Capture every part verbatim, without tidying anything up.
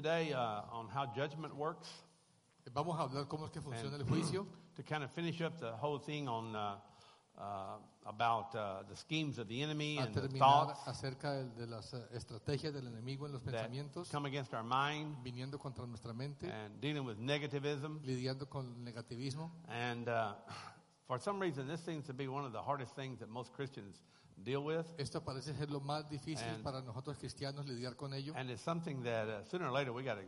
today uh, on how judgment works. Vamos a hablar cómo es que funciona And el juicio. To kind of finish up the whole thing on uh, uh, about uh, the schemes of the enemy A and the terminar thoughts acerca de, de las eh, estrategias del enemigo en los that pensamientos, come against our mind, viniendo contra nuestra mente, and dealing with negativism. lidiando con el negativismo. And uh, for some reason, this seems to be one of the hardest things that most Christians deal with. Esto parece ser lo más difícil And- para nosotros cristianos lidiar con ello. And it's something that uh, sooner or later we got to,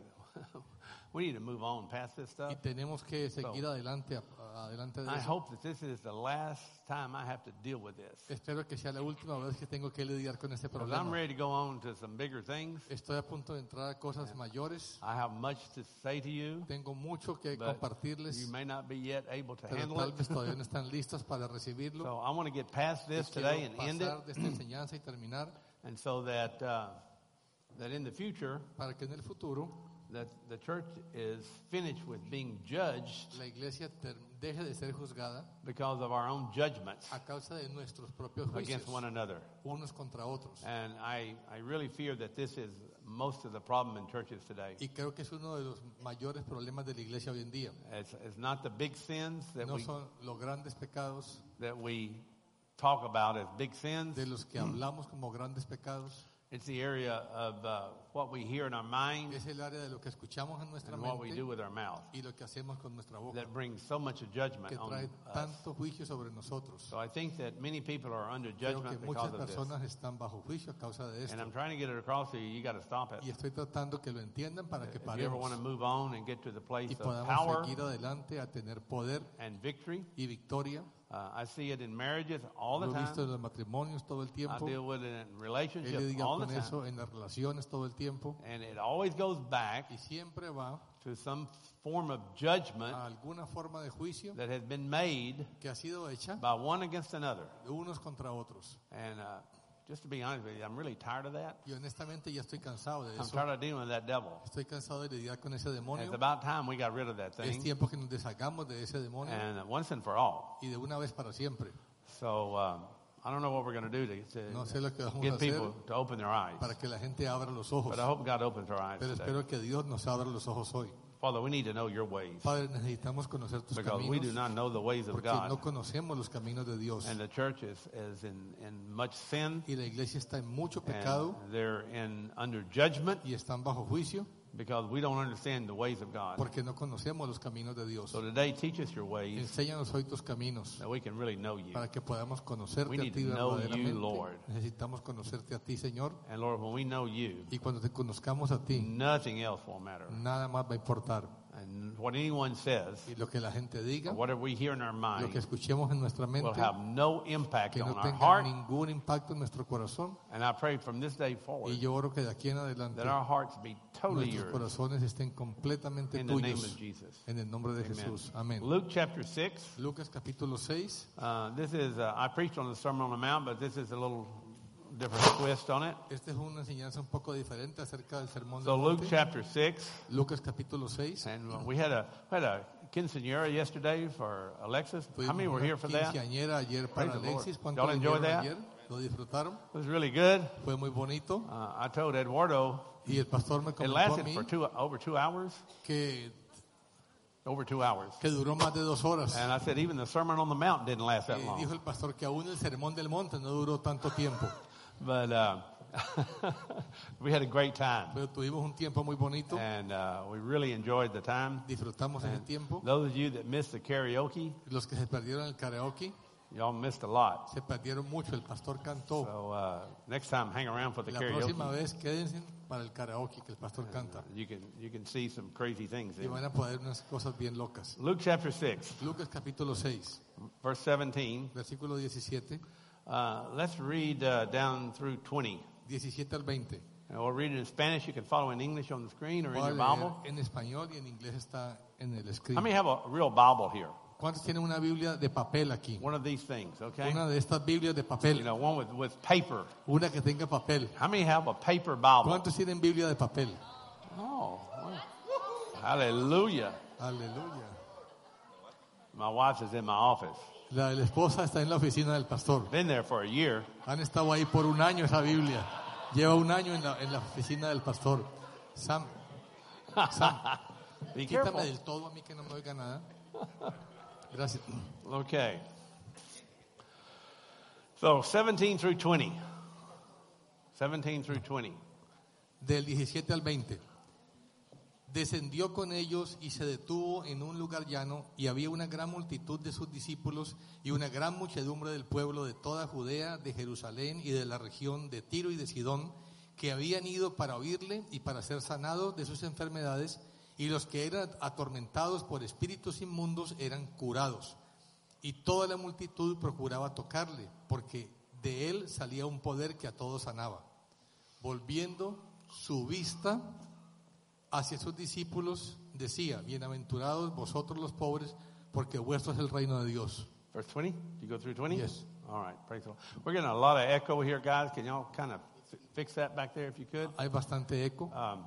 we need to move on past this Y stuff. tenemos que seguir adelante, a- adelante de I eso. hope that this is the last time I have to deal with this. Espero que sea la última vez que tengo que lidiar con este Because I'm problema. ready to go on to some bigger things. Estoy a punto de entrar a cosas mayores. I have much to say to you, Tengo mucho que but compartirles, you may not be yet able to pero handle tal it. vez todavía no están listos para recibirlo. So I want to get past Y this quiero today and end it, pasar de esta enseñanza y terminar and so that uh, that in the future para que en el futuro that the church is finished with being judged la iglesia ter- deje de ser juzgada because of our own judgments a causa de nuestros propios juicios, against one another. unos contra otros. And I, I really fear that this is most of the problem in churches today. Y creo que es uno de los mayores problemas de la iglesia hoy en día. It's, it's not the big sins that No we son los grandes pecados that we talk about as big sins. de los que hablamos como grandes pecados. It's the area of uh, what we hear in our mind Es el área de lo que escuchamos en nuestra and what we do mente with our mouth y lo que hacemos con nuestra boca, that brings so much of judgment que on trae us. tanto juicio sobre nosotros. So I think that many people are under Creo que judgment muchas because of this. personas están bajo juicio a causa de And esto. I'm trying to get it across to you. You got to stop it. Y estoy tratando que lo entiendan para que If you ever want to paremos move on and get to the place y of podamos power seguir adelante a tener poder and victory, y victoria. uh, I see it in marriages all the Lo he visto en time. los matrimonios todo el I tiempo. deal with it in He relationships lidiado all the con time. eso en las relaciones todo el tiempo. And it always goes back Y siempre va to some form of judgment a alguna forma de juicio that has been made que ha sido hecha by one against another. de unos contra otros. And uh, just to be honest with you, I'm really tired of that. Y honestamente ya estoy cansado de I'm eso. tired of dealing with that devil. Estoy cansado de lidiar con ese And demonio. it's about time we got rid of that Es thing, tiempo que nos deshagamos de ese demonio and once and for all. y de una vez para siempre. So um, I don't know what we're going to do to, No sé to lo que vamos a get hacer people to open their eyes. para que la gente abra los ojos. But I hope God opens our eyes Pero today. espero que Dios nos abra los ojos hoy. Father, we need to know your ways Padre, necesitamos conocer tus because we do caminos not know the ways of porque no God. conocemos los caminos de Dios. And the church is, is in, in much sin, Y la iglesia está en mucho pecado and they're in under judgment y están bajo juicio because we don't understand the ways of God. porque no conocemos los caminos de Dios. So today, teach us your ways Enséñanos hoy tus caminos that we can really know you. para que podamos conocerte We a need ti to know you, verdaderamente. Lord. Necesitamos conocerte a ti, Señor. And Lord, when we know you, Y cuando te conozcamos a ti, nothing else will matter. nada más va a importar. And what anyone says, Y lo que la gente diga, or whatever we hear in our lo que mind, escuchemos en nuestra will mente, have no impact que on no our tenga heart. ningún impacto en nuestro corazón. And I pray from this day forward Y yo oro que de aquí en adelante that our hearts be totally nuestros yours corazones estén completamente in the name tuyos. of Jesus. En el nombre de Amen. Jesús. Amén. Luke chapter six. Lucas capítulo seis. Uh, this is, uh, I preached on the Sermon on the Mount, but this is a little different twist on it. Esta es una enseñanza un poco diferente acerca del sermón So del Luke monte. chapter six, Lucas capítulo seis. and uh, we had a we had a quinceañera yesterday for Alexis. How many were here for that? It Quinceañera ayer para Praise the Lord. Alexis. ¿Cuántos Y'all enjoyed vinieron that? ayer? ¿Lo disfrutaron? was really good. Fue muy bonito. Uh, I told Eduardo Y el pastor me it comentó a lasted mí for two over two hours. que, Over two hours. que duró más de dos horas. And I said even the Sermon on the Mount didn't last that Y long. dijo el pastor que aún el sermón del monte no duró tanto tiempo. But uh, we had a great time, Pero tuvimos un tiempo muy bonito. and uh, we really enjoyed the time. Disfrutamos ese tiempo. Those of you that missed the karaoke, Los que se perdieron el karaoke, y'all missed a lot. se perdieron mucho. El pastor cantó. So uh, next time, hang around for the La próxima karaoke. vez quédense para el karaoke que el pastor canta. You can you can see some crazy things. Y In van a poder unas cosas bien locas. Luke chapter six, Lucas capítulo seis, verse seventeen. versículo diecisiete, Uh, let's read uh, down through twenty. diecisiete al veinte. And we'll read it in Spanish. You can follow in English on the screen or in Voy a your leer Bible. en español y en inglés está en el How escrito. many have a real Bible here? ¿Cuántos tienen una Biblia de papel aquí? One of these things, okay? Una de estas Biblias de You papel. know, one with, with paper. Una que tenga papel. How many have a paper Bible? ¿Cuántos tienen Biblia de papel? Oh, well. Hallelujah. Aleluya. My wife is in my office. La de la esposa está en la oficina del pastor. Been there for a year. Han estado ahí por un año esa Biblia. Lleva un año en la, en la oficina del pastor. Sam, Sam, Be quítame careful. del todo a mí que no me oiga nada. Gracias. Okay. So seventeen through twenty. seventeen through twenty. Del diecisiete al veinte. Descendió con ellos y se detuvo en un lugar llano, y había una gran multitud de sus discípulos y una gran muchedumbre del pueblo de toda Judea, de Jerusalén y de la región de Tiro y de Sidón, que habían ido para oírle y para ser sanados de sus enfermedades, y los que eran atormentados por espíritus inmundos eran curados. Y toda la multitud procuraba tocarle, porque de él salía un poder que a todos sanaba. Volviendo su vista hacia sus discípulos, decía: bienaventurados vosotros los pobres, porque vuestro es el reino de Dios. Verse twenty? You go through twenty? Yes. All right, praise the Lord. We're getting a lot of echo here, guys. Can y'all kind of f- fix that back there if you could? Hay bastante eco. Um,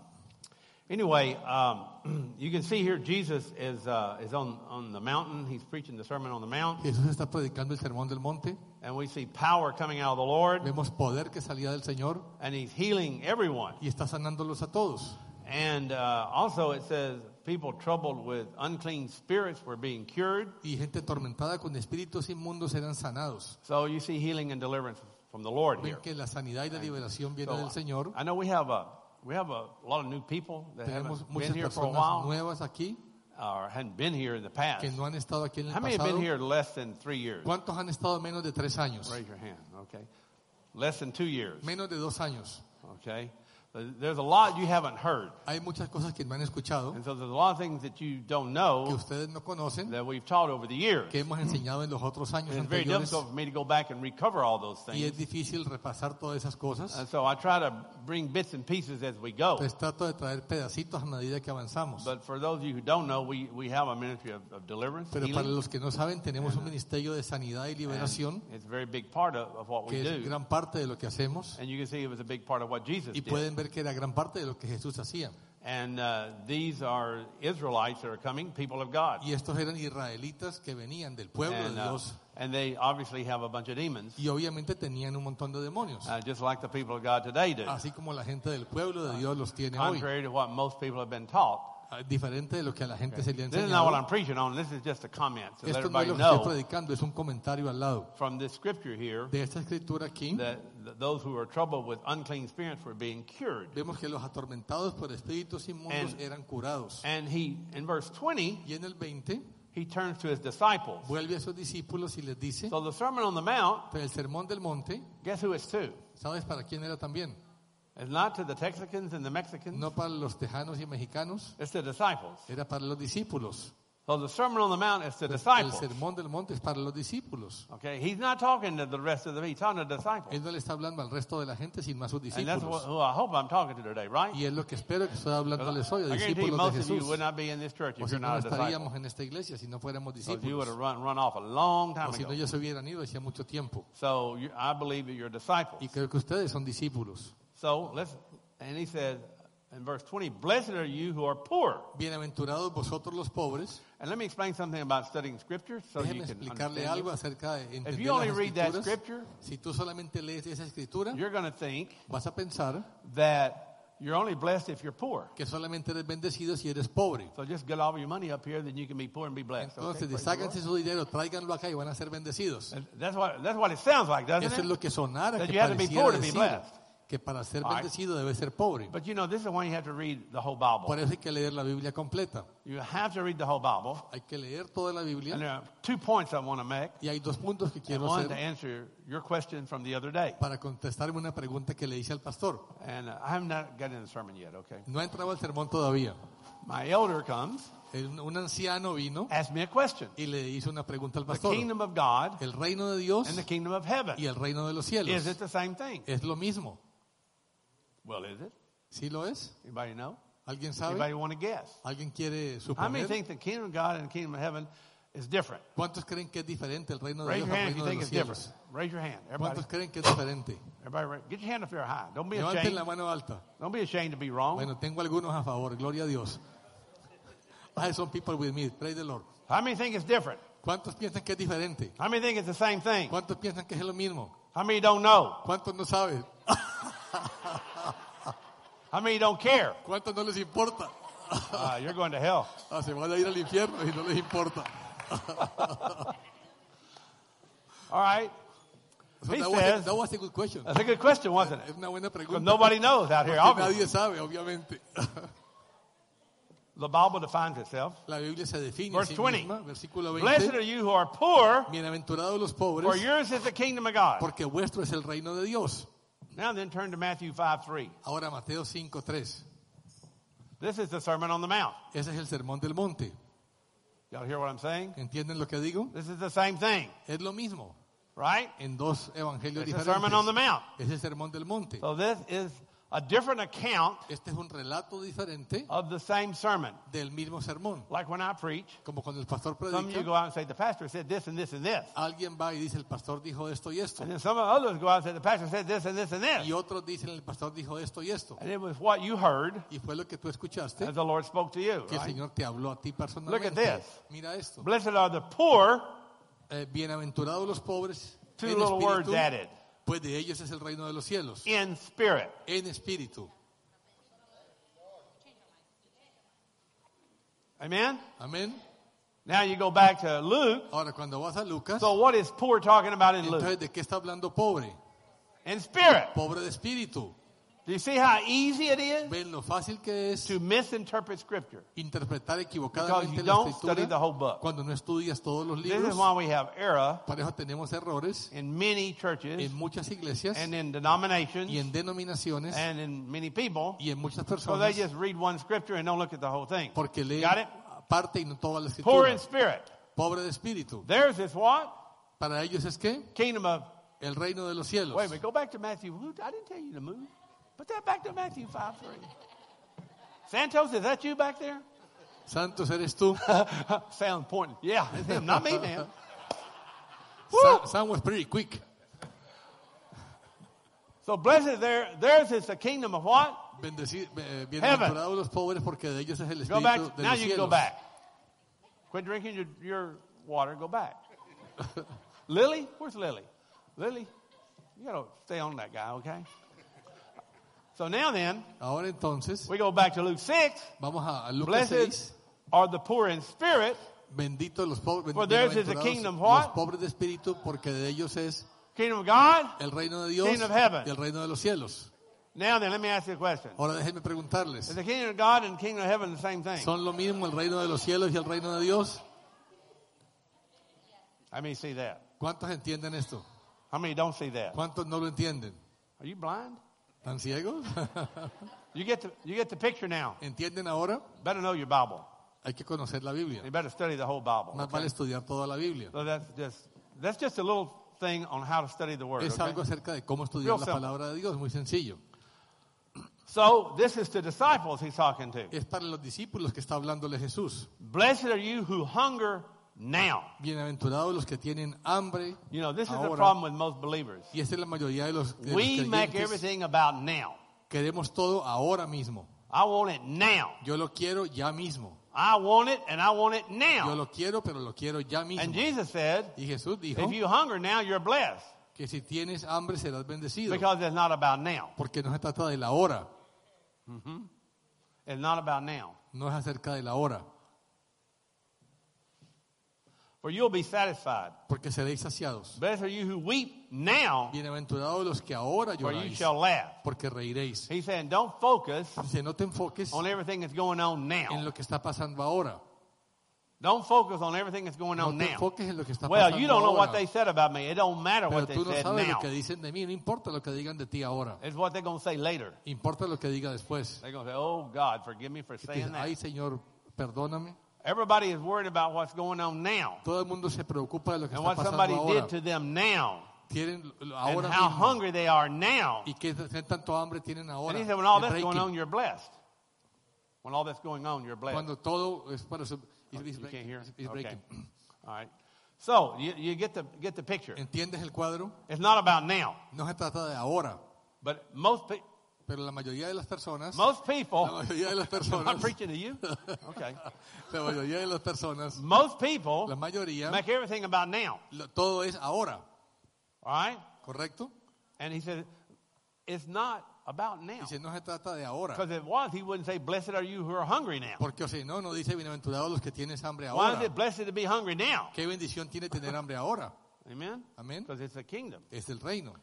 anyway, um, you can see here Jesus is uh, is on, on the mountain. He's preaching the Sermon on the Mount. Jesús está predicando el sermón del monte. And we see power coming out of the Lord. Vemos poder que salía del Señor And he's healing everyone. y está sanándolos a todos. And uh, also it says people troubled with unclean spirits were being cured. Y gente atormentada con espíritus inmundos eran sanados. So you see healing and deliverance from the Lord Ven here. que la sanidad y la liberación viene So, del Señor. I know we have a we have a lot of new people that Tenemos haven't muchas been here for a personas while nuevas aquí or hadn't been here in the past. que no han estado aquí en el How many have pasado. been here less than three years? ¿Cuántos han estado menos de tres años? Raise your hand. Okay, less than two years. Menos de dos años. Okay, there's a lot you haven't heard, Hay muchas cosas que no han escuchado, and so there's a lot of things that you don't que know ustedes no conocen, that we've taught over the years. que hemos enseñado en los otros años And it's very anteriores, difficult for me to go back and recover all those y es things. difícil repasar todas esas cosas. And so I try to bring bits and pieces as we go. Pues trato de traer pedacitos a medida que avanzamos. But for those of you who don't know, we, we have a ministry of, of deliverance, Pero para healing. los que no saben, tenemos un ministerio de sanidad y liberación, It's a very big part of, of what we que es do. gran parte de lo que hacemos, And you can see it was a big part of what Jesus y did. pueden ver que era gran parte de lo que Jesús hacía. And uh, these are Israelites that are coming, people of God. Y estos eran israelitas que venían del pueblo And, de uh, Dios, and they obviously have a bunch of demons, y obviamente tenían un montón de demonios, uh, just like the people of God today do. así como la gente del pueblo de Dios los tiene hoy. Contrary to what most people have been taught. Diferente de lo que a la gente se le ha This is not what enseñado. I'm preaching on. This is just a comment to let Esto no es everybody lo que estoy know predicando, es un comentario al lado from this scripture here de esta escritura aquí. that th- those who are troubled with unclean spirits were being cured. Vemos que los atormentados por espíritus inmundos And- eran curados. And he, in verse twenty, Y en el veinte he turns to his disciples. vuelve a sus discípulos y les dice, So the Sermon on the Mount, pero el sermón del monte, guess who it's to? ¿sabes para quién era también? It's not to the Texicans and the Mexicans. No para los tejanos y mexicanos, It's to disciples. era para los discípulos. So the Sermon on the Mount is to El disciples. sermón del monte es para los discípulos. Okay, he's not talking to the rest of the he's talking to disciples. Él no le está hablando al resto de la gente, sino a sus And that's what, discípulos. who I hope I'm talking to today, right? Y es lo que espero que estoy hablándoles hoy, a I guarantee you discípulos de most of you Jesús. would not be in this church O if si you're no, not no a disciple. estaríamos en esta iglesia si no fuéramos Because you would have discípulos. run, run off a long time O si no, ago. ya se hubieran ido hacía mucho tiempo. So you, I believe that you're disciples. Y creo que ustedes son discípulos. So let's, and he says in verse twenty, blessed are you who are poor. Bienaventurados vosotros los pobres. And let me explain something about studying scripture so you Déjenme can explicarle understand algo this. acerca de If entender you only las read that escrituras. scripture, Si tú solamente lees esa escritura, you're going to think vas a pensar that you're only blessed if you're poor. que solamente eres bendecido si eres pobre. So just get all your money up here, then you can be poor and be blessed. Okay? Entonces, Praise the Lord. sáquense su dinero, tráiganlo acá y van a ser bendecidos. And That's what, that's what it sounds like, doesn't Eso es it? lo que sonara That que you have to be pareciera poor to be decir, blessed. que para ser All right. bendecido debe ser pobre. But you know, this is why you have to read the whole Bible. Por eso hay que leer la Biblia completa. You have to read the whole Bible. Hay que leer toda la And Biblia. there are two points I want to make. Y hay dos puntos que And quiero one to hacer answer your question from the other day. para contestarme una pregunta que le hice al pastor. And uh, I have not gotten in the sermon yet, okay? No ha entrado al sermón todavía. My elder comes, Un, un anciano vino asked me a question. y le hizo una pregunta al The pastor. kingdom of God El reino de Dios and the kingdom of heaven. y el reino de los Is cielos it the same thing? es lo mismo. Well, is it? ¿Sí lo es? Anybody know? ¿Alguien sabe? Anybody want to guess? ¿Alguien quiere How many suponer? think the kingdom of God and the kingdom of heaven is different? ¿Cuántos creen que es diferente el reino de Raise Dios your al hand if you reino de think los it's different. cielos? Raise your hand. Everybody, ¿Cuántos creen que es diferente? everybody, ra- get your hand up there high. Don't be Levanten ashamed. la mano alta. Don't be ashamed to be wrong. Bueno, tengo algunos a favor, gloria a Dios. I have some people with me, praise the Lord. How many think it's different? ¿Cuántos piensan que es diferente? How many think it's the same thing? ¿Cuántos piensan que es lo mismo? How many don't know? ¿Cuántos no saben? How many don't care? ¿Cuántos no les importa? Uh, you're going to hell. Ah, se van a ir al infierno y no les importa. All right. So He that, was a, says, that was a good question. that's a good question, wasn't it? Es una buena Because pregunta. nobody knows out here. Porque Obviously. nadie sabe, obviamente. The Bible defines itself. La Biblia se define Verse a sí twenty. misma. Versículo Blessed veinte. are you who are poor, Bienaventurados los for pobres, yours is the kingdom of God. porque vuestro es el reino de Dios. Now then turn to Matthew five three. Ahora Mateo cinco tres. This is the Sermon on the Mount. Ese es el sermón del monte. Y'all hear what I'm saying? ¿Entienden lo que digo? This is the same thing, Es lo mismo right? en dos evangelios It's the Sermon on the diferentes. Mount. Es el sermón del monte. So this is a different account Este es un relato diferente of the same sermon. del mismo sermón. Like when I preach, Como cuando el pastor some of you predica, go out and say, the pastor said this and this and this. alguien va y dice, el pastor dijo esto y esto. And then some others go out and say, the pastor said this and this and this. Y otros dicen, el pastor dijo esto y esto. And it was what you heard Y fue lo que tú escuchaste, as the Lord spoke to you. que el Right? Señor te habló a ti Look personalmente. at this. Mira esto. Blessed are the poor, Eh, bienaventurados los pobres two en little words espíritu, added, pues de ellos es el reino de los cielos. in spirit. En espíritu. Amen? Amén. Now you go back to Luke. Ahora, cuando vas a Lucas, So what is poor talking about in Luke? entonces, ¿de qué está hablando pobre? In spirit. Pobre de espíritu. Do you see how easy it is ¿Ven lo fácil que es to misinterpret Scripture? interpretar Because equivocadamente you la don't study the escritura whole book. cuando no estudias todos los This is libros? why we have error Para eso tenemos errores in many churches en muchas iglesias and in y denominations en denominaciones and in many people. y en muchas So they personas just read one scripture and don't look at the whole thing. porque leen Got it? parte y no toda la Poor escritura. in spirit. Pobre de espíritu. Theirs is what? Para ellos es que Kingdom of. el reino de los cielos. Wait a minute. Go back to Matthew. Who- I didn't tell you to move. Put that back to Matthew five three. Santos, is that you back there? Santos eres tú. Sound pointing. Yeah, it's him, not me, man. Sam, Sam was pretty quick. So blessed there, theirs is the kingdom of what? Bendeci- eh, bienaventurados los pobres porque de ellos es el Go back. espíritu de Now los you can go cielos. back. Quit drinking your, your water. Go back. Lily, where's Lily? Lily, you gotta stay on that guy, okay? So now then, Ahora entonces, we go back to Luke six. vamos a, a Lucas Blessed seis. are the poor in spirit, Benditos los pobres, For theirs is the bienaventurados kingdom los what? pobres de espíritu porque de ellos es kingdom of God. el reino de Dios Kingdom of heaven. y el reino de los cielos. Now then, let me ask you a question. Ahora déjenme Is preguntarles, the kingdom of God and the kingdom of heaven the same thing? ¿son lo mismo el reino de los cielos y el reino de Dios? How many see that? ¿Cuántos entienden esto? How many don't see that? ¿Cuántos no lo entienden? Are you blind? ¿Están ciegos? You get the, you get the picture now. ¿Entienden ahora? Better know your Bible. Hay que conocer la Biblia. You better study the whole Bible. Más okay? vale estudiar toda la Biblia. So that's just that's just a little thing on how to study the Word. Es okay? algo acerca de cómo estudiar Real la simple. palabra de Dios, muy sencillo. So this is to disciples he's talking to. Es para los discípulos que está hablándole Jesús. Blessed are you who hunger now. Bienaventurados los que tienen hambre. You know, this is the Ahora. problem with most believers. Y esta es la mayoría de los, de los We make creyentes. everything about now. Queremos todo ahora mismo. I want it now. Yo lo quiero ya mismo. I want it and I want it Yo now. lo quiero, pero lo quiero ya mismo. And Jesus said, Y Jesús dijo if you hunger now, you're blessed. que si tienes hambre serás bendecido. Because it's not about now. Porque no se trata de la hora, It's not about now. no es acerca de la hora. For you'll be satisfied. Porque seréis saciados. Blessed are you who weep now, Bienaventurados los que ahora for you lloráis, shall laugh. porque reiréis. He's saying, don't focus Dice, no te enfoques on everything that's going on en now. lo que está pasando ahora. Don't focus on everything that's going No on te now. enfoques en lo que está Well, pasando you don't know what ahora. they said about me. It don't matter Pero what they tú no said sabes now. lo que dicen de mí, no importa lo que digan de ti ahora. It's what they're going to say later. Importa lo que diga después. They're going to say, oh, God, forgive me for Y tú saying dices, ay, that. Señor, perdóname. Everybody is worried about what's going on now Todo el mundo se preocupa de lo que and está what pasando somebody ahora. did to them now Tienen lo- and ahora how mismo. hungry they are now. Y que qué tanto hambre tienen ahora. And he said, when all de that's going breaking. on, you're blessed. When all that's going on, you're blessed. Cuando todo es para su... You can't hear? It's Okay. breaking. All right. So you, you get the get the picture. ¿Entiendes el cuadro? It's not about now, No se trata de ahora. but most pe- Pero la mayoría de las personas... most La people. mayoría de las I'm personas... preaching to you. Okay. La mayoría de las personas... Most people La mayoría... make everything about now. lo- Todo es ahora. All right. ¿Correcto? And he said, it's not about now. Dice, no se trata de ahora. Because if it was, he wouldn't say, blessed are you who are hungry now. Porque o sea, no, no dice bienaventurados los que tienes hambre Why is ahora. it blessed to be hungry now? ¿Qué bendición tiene tener hambre ahora? Amen? Amén. Because it's a kingdom. Es el reino.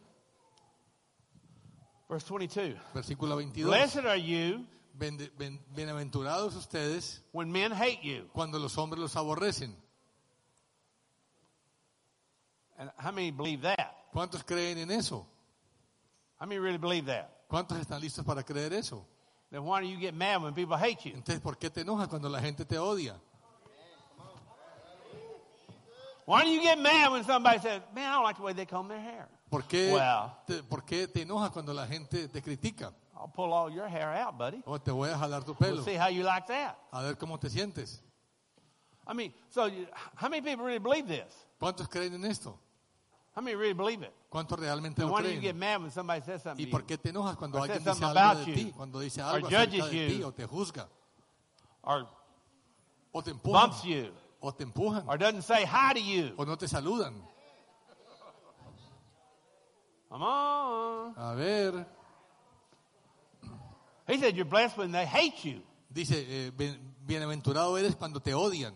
Verse twenty-two. Versículo veintidós. Blessed are you Bende- ben- bienaventurados ustedes when men hate you. cuando los hombres los aborrecen. And how many believe that? ¿Cuántos creen en eso? How many really believe that? ¿Cuántos están listos para creer eso? Then why do you get mad when people hate you? Entonces, ¿por qué te enojas cuando la gente te odia? Why do you get mad when somebody says, man, I don't like the way they comb their hair? ¿Por qué, Well. te, ¿por qué te enojas cuando la gente te critica? I'll pull all your hair out, buddy. O te voy a jalar tu We'll pelo. see how you like that. A ver cómo te sientes. I mean, so you, how many people really believe this? ¿Cuántos creen en esto? How many really believe it? ¿Cuántos realmente And lo why do you get creen? mad when somebody says something ¿Y to por you? qué te enojas cuando Or alguien says dice something algo about de you. ti? Cuando dice Or algo acerca judges de ti you. o te juzga Or o te empujan bumps you? o te empujan Or doesn't say hi to you? o no te saludan. Come on. A ver, He said you're blessed when they hate you. dice, eh, bien- bienaventurado eres cuando te odian,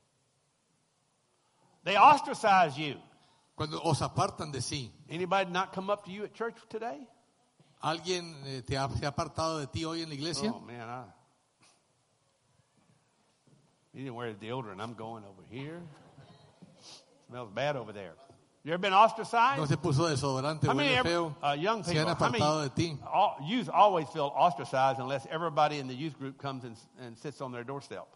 They ostracize you. cuando os apartan de sí. Anybody not come up to you at church today? ¿Alguien eh, te ha, se ha apartado de ti hoy en la iglesia? Oh, man, I... You didn't wear deodorant. I'm going over here. Smells bad over there. You ever been ostracized? No se puso desodorante, How many huele ever, feo. uh, young Se people, han how many apartado de ti. all, youth always feel ostracized unless everybody in the youth group comes and, and sits on their doorstep.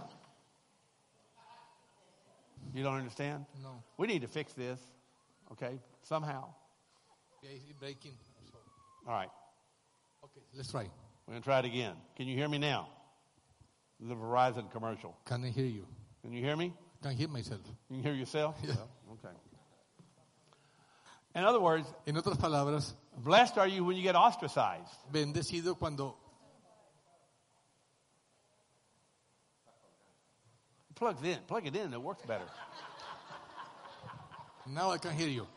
You don't understand? No. We need to fix this, okay, somehow. Breaking. All right, Okay, let's try. we're going to try it again. Can you hear me now? The Verizon commercial. Can I hear you? Can you hear me? Can hear myself. You can hear yourself? Yeah. Well, okay. In other words, En otras palabras, blessed are you when you get ostracized. bendecido cuando Plugs in. Plug it in. It works better. now I can hear you.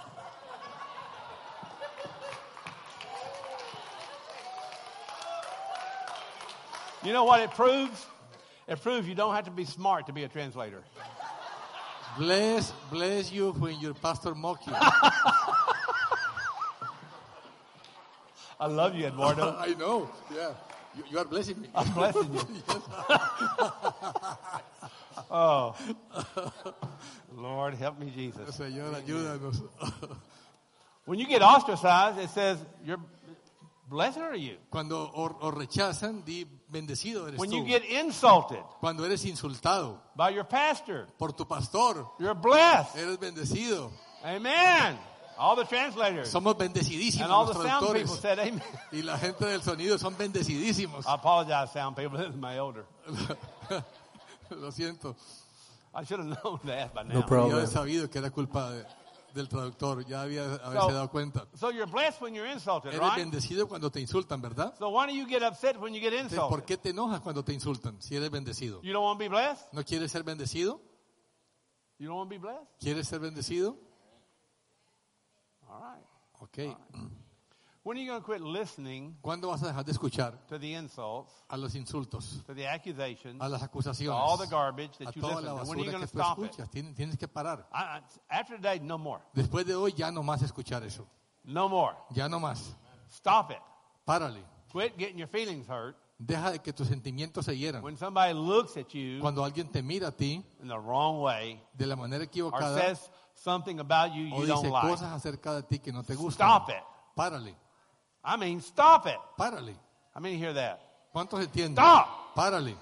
You know what it proves? It proves you don't have to be smart to be a translator. Bless, bless you when your pastor mock you. I love you, Eduardo. I know. Yeah. You, you are blessing me. I'm blessing you. Oh. Lord, help me, Jesus. Señor, ayúdanos. When you get ostracized, it says, you're blessed are you. Cuando o, o rechazan, di bendecido eres When tú. you get insulted Cuando eres insultado by your pastor, por tu pastor, you're blessed. eres bendecido. Amen. All the translators Somos bendecidísimos and all los the sound traductores. people said amen. Y la gente del sonido son bendecidísimos. I apologize, sound people. This is my elder. Lo siento. I should have known that by now. No problem. Yo había sabido que era culpa de- del traductor. Ya había haberse So- dado cuenta. So you're blessed when you're insulted, Eres right? bendecido cuando te insultan, ¿verdad? So why do you get upset when you get Entonces, ¿por insulted? qué te enojas cuando te insultan si eres bendecido? You don't want to be blessed? ¿No quieres ser bendecido? You don't want to be blessed? ¿Quieres ser bendecido? All right. Ok. When are you going to quit listening ¿Cuándo vas a dejar de escuchar to the insults, a los insultos, to the accusations, a las to acusaciones, all the garbage a that you toda listen la to? When are you basura going que to tú stop it? escuchas? Tienes, tienes que parar. I, I, after today, no more. Después de hoy ya no más escuchar eso. No more. Ya no más. Stop it. Párale. Quit getting your feelings hurt Deja de que tus sentimientos se hieran. when somebody looks at you Cuando alguien te mira a ti in the wrong way de la manera or equivocada says something about you o you dice don't like. cosas acerca de ti que no te gustan. Stop it. Párale. I mean, stop it. Párale. How many hear that? ¿Cuántos entienden? Stop. Párale.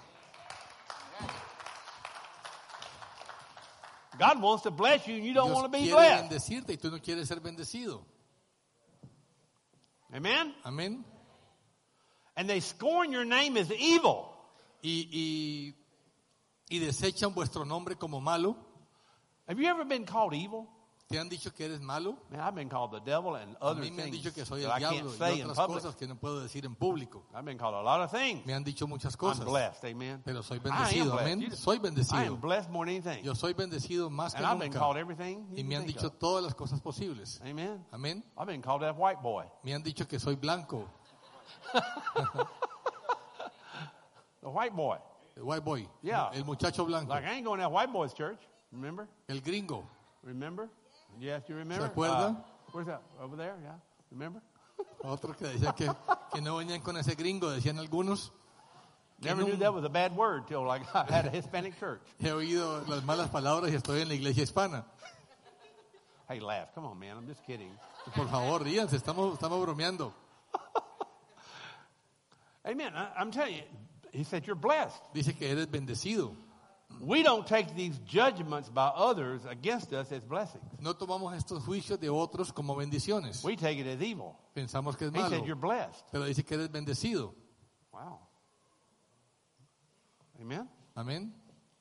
God wants to bless you and you don't Dios want to be quiere blessed. bendecirte y tú no quieres ser bendecido. Amen? Amén. And they scorn your name as evil. Y, y, y desechan vuestro nombre como malo. Have you ever been called evil? ¿Te han dicho que eres malo? Man, I've been called the devil and A other mí me han things dicho que soy that el I can't diablo say y in otras public. cosas que no puedo decir en público. I've been called a lot of things. Me han dicho muchas I'm cosas. blessed, amen. Pero soy I am bendecido, blessed. amén. You- Soy I am bendecido. blessed more than anything. Yo soy bendecido más que And I've been nunca. called everything you Y me can han think dicho of. todas las cosas posibles. Amen. Amén. I've been called that white boy. Me han dicho que soy blanco. The white boy. El white boy. Yeah. El muchacho blanco. Like, I ain't going to that white boy's church. Remember? El gringo. Remember? Yes, you remember? ¿Se acuerda? Uh, where's that? Over there? Yeah. Remember? Otros que decían que, que no venían con ese gringo, decían algunos. Never no- knew that was a bad word till like I had a Hispanic church. He oído las malas palabras y estoy en la iglesia hispana. Hey, laugh. Come on, man. I'm just kidding. Por favor, ríanse, estamos, estamos bromeando. Amen. I, I'm telling you, he said you're blessed. Dice que eres bendecido. We don't take these judgments by others against us as blessings. No tomamos estos juicios de otros como bendiciones. We take it as evil. Pensamos que es He malo. said you're blessed. Pero dice que eres bendecido. Wow. Amen. Amén.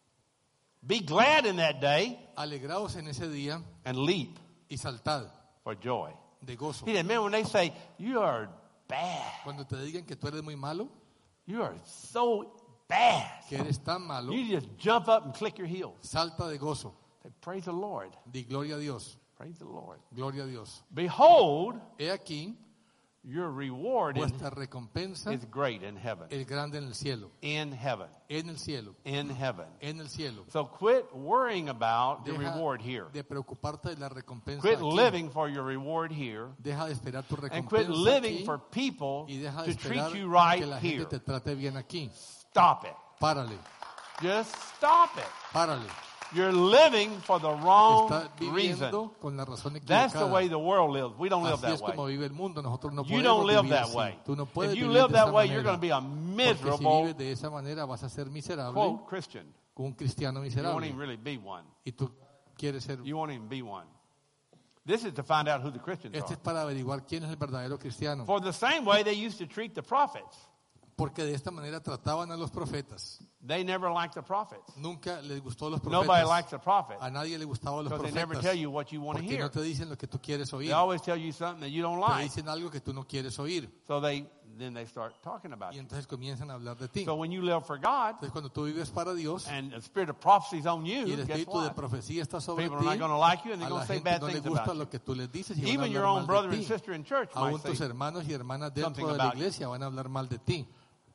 Be glad in that day Alegraos en ese día and leap y saltad for joy. de gozo. He said, man, when they say you are bad, Cuando te digan que tú eres muy malo, you are so bad, que eres tan malo, you just jump up and click your heels. salta de gozo. Say, praise the Lord. Di gloria a Dios. Praise the Lord. Gloria a Dios. Behold, He aquí, your reward in, vuestra recompensa is great in heaven. es grande en el cielo. In heaven. En el cielo. In heaven. En el cielo. So quit worrying about the Deja reward here. de preocuparte de la recompensa Quit aquí. living for your reward here. Deja de esperar tu And quit recompensa living aquí for people y deja de to treat esperar you que right la here. gente te trate bien aquí. Stop it. Párale, Just stop it. párale. You're living for the wrong Estás reason. viviendo con la razón That's the equivocada. way the world lives. We don't live Así that es como way. vive el mundo. Nosotros no You podemos don't live vivir that así. way. Tú no puedes If you vivir live de that esa way, you're manera. going to be a Porque si miserable, vives de esa manera vas a ser miserable, quote, Christian. un cristiano You won't miserable. even really be one. Y tú quieres ser. You won't even be one. This is to find out who the Christians Este are. es para averiguar quién es el verdadero cristiano. For the same way they used to treat the prophets. Porque de esta manera trataban a los profetas. They never liked the prophets. Nunca les gustó los Nobody profetas. likes the prophet A nadie le gustaban los because they never profetas. tell you what you want to Porque hear. no te dicen lo que tú quieres They oír. always tell you something that you don't Te like. dicen algo que tú no quieres oír. So they then they start talking about Y you. entonces comienzan a hablar de ti. So when you live for God Entonces cuando tú vives para Dios and the spirit of prophecy is on y you, el guess espíritu de what? profecía está sobre People ti, are not going to like you and they're a going la to say gente bad no le things gusta about you. lo que tú les dices y van a Even your hablar own mal brother de and ti. sister in church might Aún tus say. hermanos y hermanas something dentro de la about you. iglesia van a hablar mal de ti.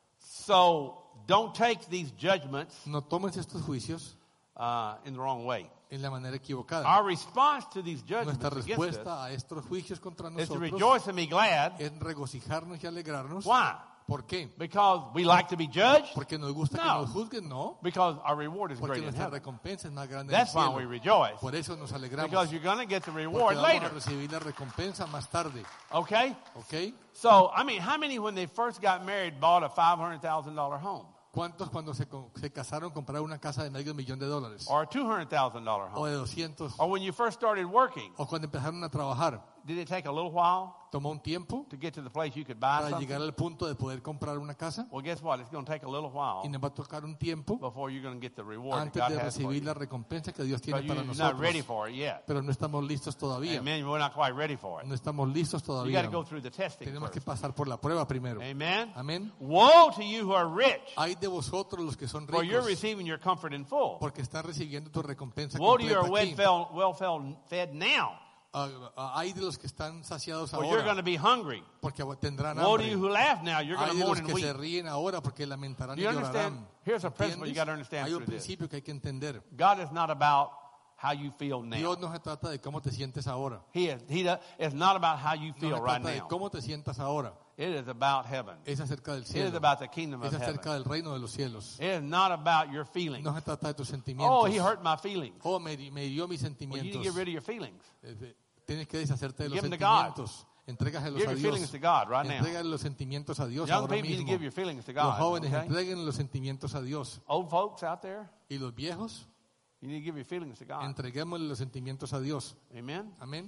So don't take these judgments No tomes estos juicios uh, in the wrong way. en la manera equivocada. Our response to these judgments Nuestra against us respuesta a estos juicios contra is to nosotros rejoice and be glad. es regocijarnos y alegrarnos. Why? ¿Por qué? Because we like to be judged? Porque nos gusta que No. nos juzguen, no. Because our reward is Porque great in nuestra heaven. recompensa es más grande en el That's why we cielo. rejoice. Por eso nos alegramos. Because you're going to get the Porque reward vamos a later. recibir la recompensa más tarde. Okay? ¿Ok? So, I mean, how many when they first got married bought a five hundred thousand dollars home? ¿Cuántos cuando se, co- se casaron compraron una casa de medio millón de dólares? Or a two hundred thousand dollars O home? de doscientos. Or when you first started working, O cuando empezaron a trabajar. did it take a little while Tomó un tiempo to get to the place you could buy para something? llegar al punto de poder comprar una casa. Well, guess what? It's going to take a little while Y nos va a tocar un tiempo before you're going to get the reward that antes God de has for recibir you. la recompensa que Dios So tiene para you're not ready nosotros. for it yet. Pero no estamos listos todavía. Amen. We're not quite ready for it. No estamos listos You got todavía. to go through the testing Tenemos que first. pasar por la prueba primero. Amen. Amén. Woe to you who are rich, Hay de vosotros los que son for you're ricos receiving your comfort in full. porque están recibiendo tu recompensa Woe to you who are completa well aquí. fed, well fed, fed now, Ah, ah, hay de los que están saciados for you're going ahora to be hungry. porque tendrán Woe to you hambre. who laugh now, you're going Hay to de mourn los and que se weep. ríen ahora porque lamentarán Do y you understand? llorarán. Here's a principle you ¿Entiendes? got to understand Hay un through this. principio que hay que entender. God is not about how you feel now. Dios no se trata de cómo te sientes ahora. He is. He does, it's not about how you No feel se right trata de now. cómo te sientas ahora. It is about heaven. Es acerca del It is cielo. about the kingdom Es of heaven. acerca del reino de los cielos. It is not about your feelings. No se trata de tus Oh, sentimientos. he hurt my feelings. Oh, me, me hirió mis Well, you need to sentimientos. get rid of your feelings. Eh, Tienes que deshacerte de los Give them to God. sentimientos. Entrégaselos Give a your feelings Dios. to God right now. Entregale los sentimientos a Dios Young ahora people, you need to mismo. give your feelings to Los God. jóvenes Okay? entreguen los sentimientos a Dios. Old folks out there, Y los viejos, you need to give your feelings to God. entreguémosle los sentimientos a Dios. Amen. Amén.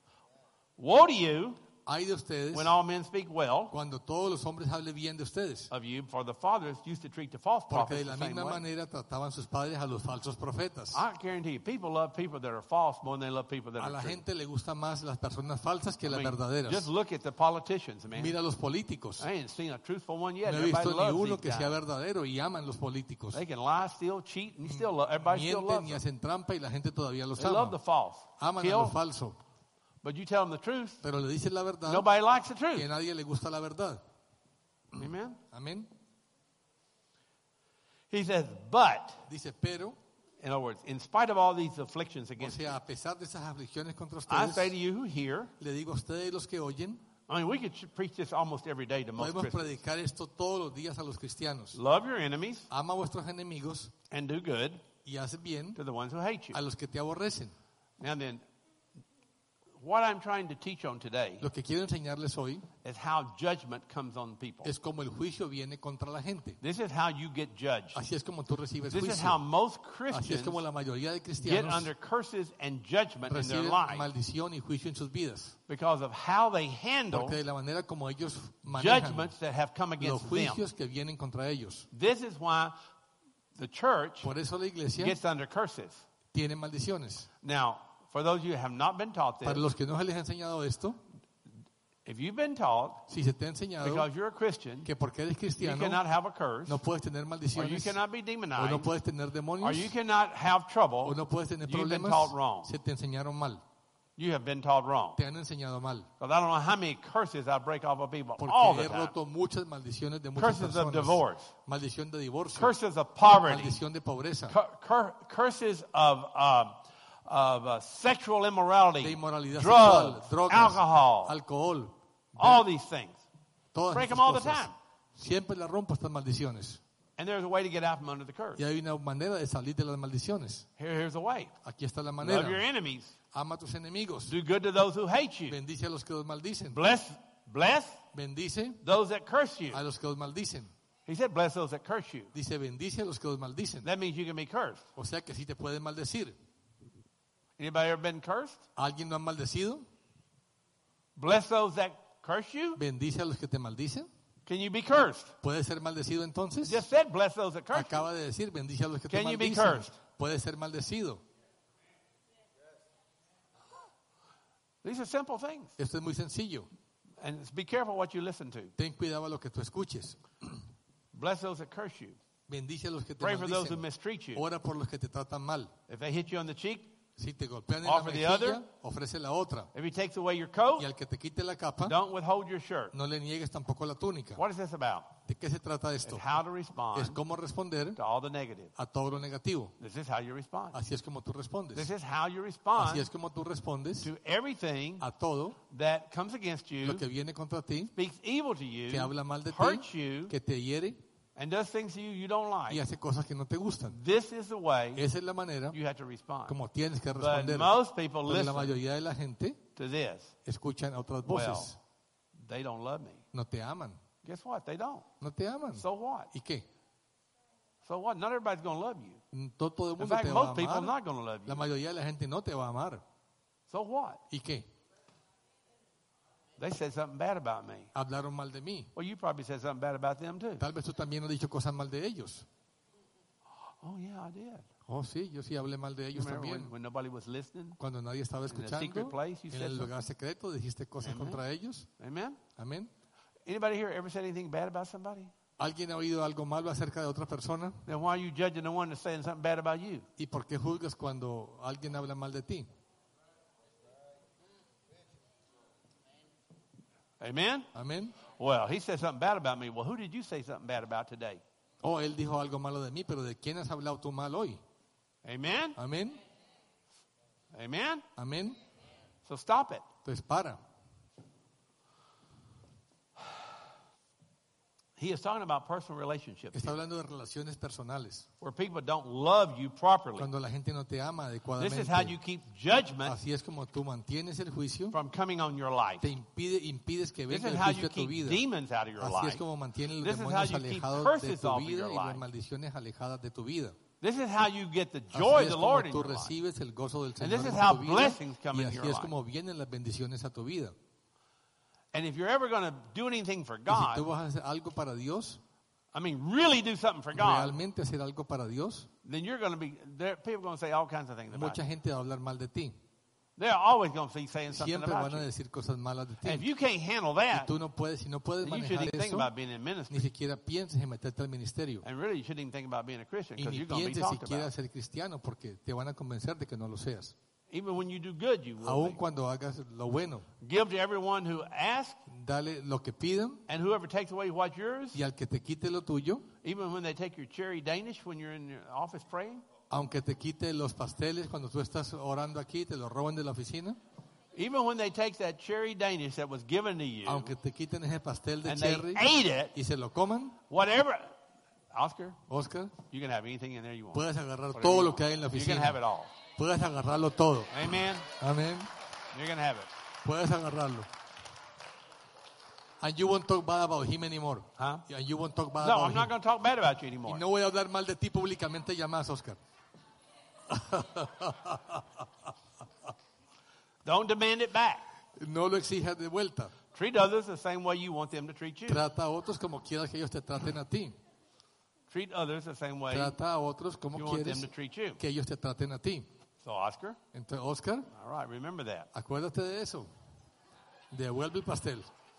Woe to you Hay de ustedes when all men speak well cuando todos los hombres hablen bien de ustedes. of you, for the fathers used to treat the false Porque prophets de the la same misma way. manera trataban sus padres a los falsos profetas. I guarantee you, people love people that are false more than they love people that A are la true. gente le gustan más las personas falsas que I las mean, verdaderas. just look at the politicians, man. Mira a los políticos. I ain't seen a truthful one yet. No he Everybody visto ni loves uno these que sea guys. verdadero y aman los políticos. They can lie, steal, cheat, and still love. Everybody still Mienten loves y them. hacen trampa y la gente todavía los They love the ama. false. Aman a Kill, lo falso. but you tell them the truth, Pero le dicen la verdad nobody likes the que a truth. nadie le gusta la verdad. Amen? Amén. He says, but, Dice, pero, in other words, in spite of all these afflictions o against you, sea, a pesar de esas aflicciones contra I say to ustedes, you who hear, le digo a ustedes los que oyen, I mean, we could sh- preach this almost every day to most podemos Christians. predicar esto todos los días a los cristianos. Love your enemies Ama a vuestros enemigos and do good y haz bien to the ones who hate you. a los que te aborrecen. Now then, what I'm trying to teach on today Lo que quiero enseñarles hoy is how judgment comes on people. es como el juicio viene contra la gente. This is how you get judged. Así es como tú recibes This is how juicio. most Así es Christians como la mayoría de get cristianos under curses and judgment in their reciben life maldición y juicio en sus vidas. because of how they handle Porque de la manera como ellos manejan judgments that have come los against them. juicios que vienen contra ellos. This is why the church Por eso la iglesia gets under curses. tiene maldiciones. Now, for those of you who have not been taught this, Para los que no se les ha enseñado esto, if you've been taught si se te ha enseñado because you're a Christian, que porque eres you cristiano cannot have a curse, no puedes tener or you maldiciones, cannot be o no demonized, puedes tener or demonios, you cannot have o trouble, no puedes tener you've been problemas, taught wrong. se te enseñaron mal, You have been taught wrong. te han enseñado mal. Because I don't know how many curses I break off of people Porque all the he time. roto muchas maldiciones de muchas Curses of personas. divorce, Maldición de divorcio, curses of poverty, maldición de pobreza, cur- cur- curses of, uh, of uh, sexual immorality, de inmoralidad drugs, sexual, drogas, alcohol, alcohol, all these things. todas Break estas them all the cosas. time. Siempre las rompo estas maldiciones. And there's a way to get out from under the curse. Y hay una manera de salir de las maldiciones. Here, here's the way. Aquí está la Love your manera. enemies. Ama a tus enemigos. Do good to those who hate you. Bendice a los que los maldicen. Bless, bless Bendice those that curse you. a los que los maldicen. He said, bless those that curse you. Dice, bendice a los que los maldicen. That means you can be cursed. O sea que sí te pueden maldecir. Anybody ever been cursed? ¿Alguien lo ha maldecido? Bless those that curse you. Bendice a los que te maldicen. Can you be cursed? ¿Puede ser maldecido entonces? Just said, bless those that curse you. Acaba de decir, bendice a los que te Can you be maldicen. cursed? Puede ser maldecido. These are simple things. Esto es muy sencillo. And be careful what you listen to. Ten cuidado a lo que tú escuches. Bless those that curse you. Bendice a los que te Pray for those who maldicen. mistreat you. Ora por los que te tratan mal. If they hit you on the cheek, Si te golpean en Offer la the mejilla, other. ofrece la otra. if he takes away your coat, Y al que te quite la capa, don't withhold your shirt. no le niegues tampoco la túnica. What is this about? ¿De qué se trata It's esto? how to Es respond cómo responder to all the negative. a todo lo negativo. This is how you respond. Así es como tú This respondes. is how you Así respond es como tú respondes to everything a todo that comes against you, lo que viene contra ti, speaks evil to you, que habla mal de hurts ti, you, que te hiere and does things to you you don't y like. hace cosas que no te gustan. This is the way Esa es la manera you have to respond. como tienes que But responder. most people Pero la listen mayoría de la gente to this. escuchan a otras Well, voces. they don't love me. No te aman. Guess what? They don't. No te aman. So what? ¿Y qué? So what? Not everybody's going to love you. No todo el In mundo fact, te va a most people are amar. not going to love La you. mayoría de la gente no te va a amar. So what? ¿Y qué? They said something bad about me. Hablaron mal de mí. Well, you probably said something bad about them too. Tal vez tú también has dicho cosas mal de ellos. Oh, yeah, I did. Oh, sí, yo sí hablé mal de You ellos remember when, también. when nobody was listening? Cuando nadie estaba In a escuchando, secret place, you en said el something? lugar secreto dijiste cosas Amen. contra ellos. Amen? Amén. Anybody here ever said anything bad about somebody? ¿Alguien ha oído algo malo acerca de otra persona? Then why are you judging the one that's saying something bad about you? ¿Y por qué juzgas cuando alguien habla mal de ti? Amen? Amén. Well, he said something bad about me. Well, who did you say something bad about today? Oh, él dijo algo malo de mí, pero ¿de quién has hablado tú mal hoy? Amen? Amén. Amen? Amén. So stop it. Pues para. He is talking about personal relationships Está hablando de relaciones personales. where people don't love you properly. Cuando la gente no te ama This adecuadamente. is how you keep judgment Así es como tú mantienes el juicio. from coming on your life. Te impide, impides que This venga is el how juicio you a tu keep vida. demons out of your Así es life. como mantiene los This is how demonios you keep alejados de curses tu off of vida your y las life. maldiciones alejadas de tu vida. This is how you get the Así joy of es the como Lord in tú your life. recibes el gozo del And Señor this en is how tu vida. blessings come Y in así your es life. como vienen las bendiciones a tu vida. And if you're ever going to do anything for Y si tú God, vas a hacer algo para Dios, I mean, really do something for God, realmente hacer algo para Dios, then you're going to be, there, people are going to say all kinds of things about mucha you. gente va a hablar mal de ti. They're always going to be saying something Siempre about van a you. decir cosas malas de And if ti. you can't handle Y that, tú no puedes, si no puedes then you manejar shouldn't even think eso, about being in ni ministry. siquiera pienses en meterte al ministerio. And really, you shouldn't even think about being a Christian Y because ni you're going to be pienses talked siquiera about. ser cristiano porque te van a convencer de que no lo seas. Even when you do good, you will aun be. cuando hagas lo bueno. Give to everyone who asks, Dale lo que pidan, and whoever takes away what's yours, y al que te quite lo tuyo, even when they take your cherry Danish when you're in your office praying, aunque te quite los pasteles cuando tú estás orando aquí, te los roban de la oficina, even when they take that cherry Danish that was given to you, aunque te quiten ese pastel de and they cherry ate it, y se lo coman, whatever, Oscar, Oscar, you can have anything in there you want. puedes agarrar Whatever todo you lo want. que hay en la You can have it oficina. all. Puedes agarrarlo todo. Amen. Amén. You're going to have it. Puedes agarrarlo. And you won't talk bad about him anymore. Huh? And you won't talk bad No, about I'm him. not going to talk bad about you Y anymore. no voy a hablar mal de ti públicamente ya más, Oscar. Don't demand it back. No lo exijas de vuelta. Treat others the same way you want them to treat you. Trata a otros como quieras que ellos te traten a ti. Treat others the same way Trata a otros como you want them quieres to treat you. que ellos te traten a ti. So, Oscar, Entonces, Oscar, all right, remember that. acuérdate de eso. Devuelve el pastel.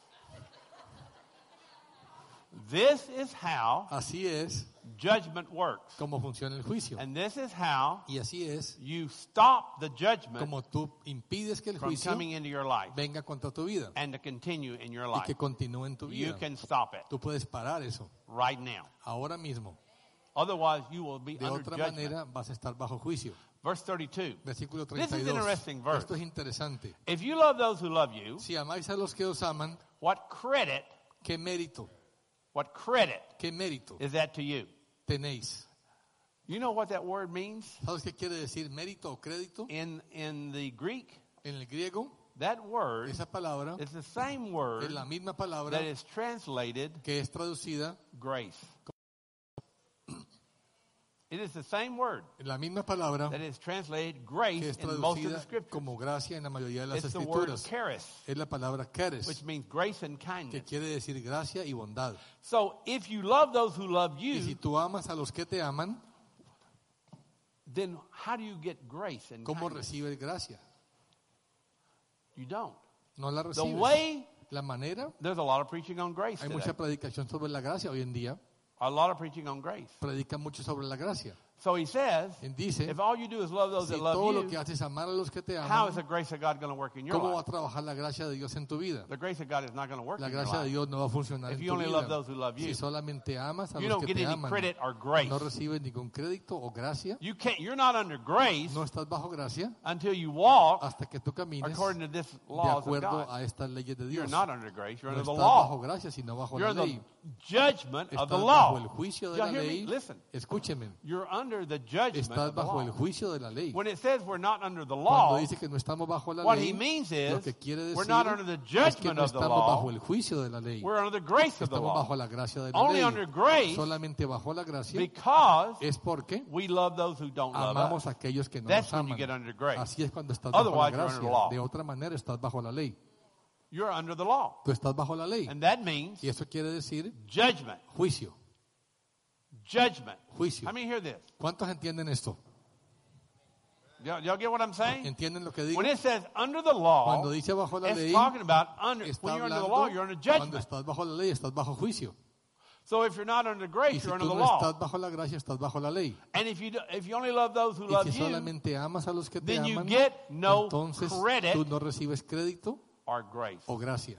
This is how Así es judgment works. como funciona el juicio. And this is how Y así es you stop the judgment como tú impides que el from juicio coming into your life venga contra tu vida and to continue in your y life. que continúe en tu You vida. can stop it Tú puedes parar eso right now. ahora mismo. Otherwise, you will be De under otra judgment. manera vas a estar bajo juicio. Verse thirty-two. Versículo This is treinta y an dos. interesting verse. Esto es interesante. If you love those who love you, Si amáis a los que os aman, what credit, ¿qué mérito? what credit ¿Qué mérito is that to you? tenéis? You know what that word means? ¿Sabes qué quiere decir mérito o crédito? In, in the Greek, En el griego, that word esa palabra is the same word es la misma palabra that is translated que es traducida, grace. It is the same word la misma palabra that is translated que grace es in most of the traducida scriptures. como gracia en la mayoría de las It's the word escrituras. charis, Es la palabra charis, which means grace and que kindness. quiere decir gracia y bondad. So if you love those who love Y si you, tú amas a los que te aman, then how do you get grace and ¿cómo kindness? recibes gracia? You don't. No la The recibes. way, La manera, there's a lot of preaching on grace hay today. mucha predicación sobre la gracia hoy en día. A lot of preaching on grace. Predican mucho sobre la gracia. So he says, Él dice, if all you do is love those si that love todo lo you, que haces es amar a los que te how is the aman, grace of God going to work in your ¿cómo va a life? trabajar la gracia de Dios en tu vida? The grace of God is not going to work La in your gracia de life. Dios no va a funcionar If en you tu only love vida. those who love you, Si solamente amas a you los don't que get te any aman, credit or grace. no recibes ningún crédito o gracia, You can't. You're not under grace no estás bajo gracia until you walk hasta que tú camines according to this de laws of acuerdo God. a estas leyes de You're Dios. not under grace. You're No under the estás bajo law. gracia, sino bajo You're la in the ley. judgment of the Estás bajo el law. juicio de Y'all la hear me? ley. Listen. Escúcheme. You're under the judgment Estás of the bajo el law. juicio de la ley. When it says we're not under the Cuando law, dice que no estamos bajo la what ley, he means lo is que quiere we're decir not under the es que judgment no of the estamos bajo law. el juicio de la ley. We're under the grace of the Estamos bajo law. la gracia de la Only ley. under grace Solamente bajo la gracia because es porque we love those who don't love amamos us. a aquellos que no That's nos when you aman. get under grace. Así es cuando estás bajo la Otherwise, you're under the gracia. law. De otra manera estás bajo la ley. You're under the law. Tú estás bajo la ley. And that means Y eso quiere decir judgment. juicio. Judgment. Juicio. How many hear this? ¿Cuántos entienden esto? Y'all, y'all get what I'm saying? ¿Entienden lo que digo? When it says under the law, Cuando dice bajo la it's ley, talking about under. está When you're under the hablando law, you're under cuando judgment. estás bajo la ley, estás bajo juicio. So if you're not under Y grace, si you're under tú the no law. estás bajo la gracia, estás bajo la ley. And if you do, if you only love those who Y love si you, solamente amas a los que te then you aman, get no entonces credit tú no recibes crédito or grace. o gracia.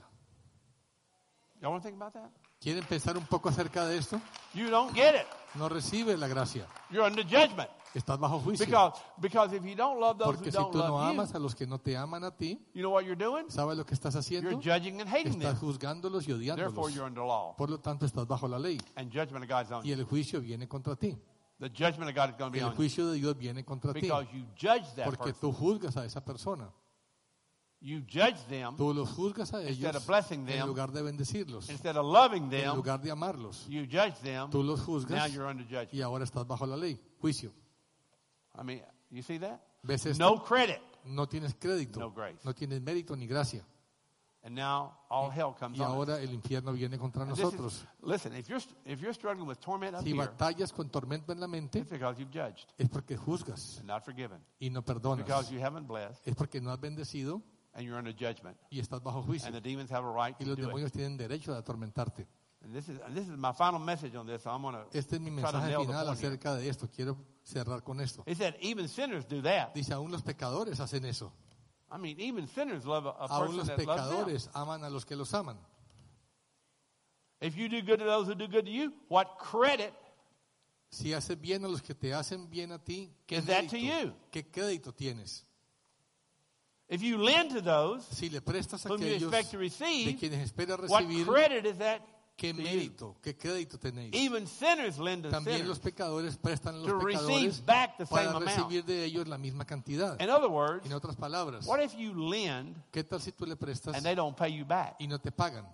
Y'all want to think about that? ¿Quieren pensar un poco acerca de esto? You don't get it. No recibes la gracia. You're under judgment. Estás bajo juicio. Because because if you don't love those Porque who si don't tú no love amas you, a los que no te aman a ti, you know what you're doing? ¿sabes lo que estás haciendo? You're judging and hating Estás them. juzgándolos y Therefore, odiándolos. you're under law. Por lo tanto, estás bajo la ley. And judgment of God's on Y you. el juicio viene contra ti. The judgment of God is going to be El on you. juicio de Dios viene contra ti. Because you judge that Porque person. tú juzgas a esa persona. You judge them Tú los juzgas a ellos Instead of blessing them, en lugar de bendecirlos. instead of loving En them. lugar de amarlos. You judge them. Tú los Now juzgas you're under judgment. y ahora estás bajo la ley. Juicio. I mean, you see that? ¿Ves esto? No credit. No tienes crédito. No grace. No tienes mérito ni gracia. And now all hell comes Y on us. ahora el infierno viene contra And this is- nosotros. listen, if you're if you're struggling with torment up Si here, batallas con tormento en la mente, it's because you've judged es porque juzgas and not forgiven. y no Because perdonas. you haven't blessed Es porque no has bendecido and you're under judgment. y estás bajo juicio. And the demons have a right Y to los do it. demonios tienen derecho de atormentarte. And this is, and this is my final message on this, so I'm going to Este es mi try to mensaje nail the final point here. acerca de esto. Quiero cerrar con esto. He said, even sinners do that. Dice, aún los pecadores hacen eso. I mean, even sinners love a, a Aún person los that loves them. pecadores aman a los que los aman. If you do good to those who do good to you, what credit Si haces bien a los que te hacen bien a ti, ¿qué is that to crédito, you? ¿qué crédito tienes? If you lend to those Si le prestas a whom you aquellos expect to de receive, quienes esperas what recibir, credit is that ¿qué to you? mérito, qué crédito tenéis? Even sinners lend to También los sinners pecadores prestan a to los receive pecadores back the para same amount. recibir de ellos la misma cantidad. In other words, En otras palabras, what if you lend ¿qué tal si tú le prestas and they don't pay you back? y no te pagan?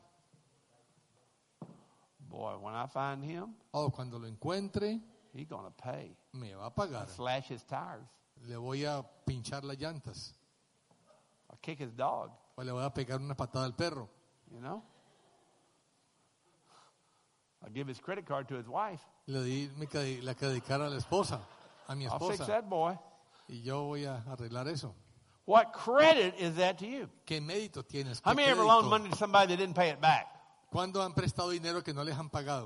Boy, when I find him, Oh, cuando lo encuentre, he's going to pay. me va a pagar. Slash his tires. Le voy a pinchar las llantas Or kick his dog, o le voy a pegar una patada al perro. you know? I'll give his credit card to his wife. Le di mi credi- la credicar a la esposa, a mi I'll fix esposa, that boy. y yo voy a arreglar eso. What credit is that to you? ¿Qué mérito tienes? ¿Qué How many ever loaned crédito? money to somebody that didn't pay it back? ¿Cuándo han prestado dinero que no les han pagado?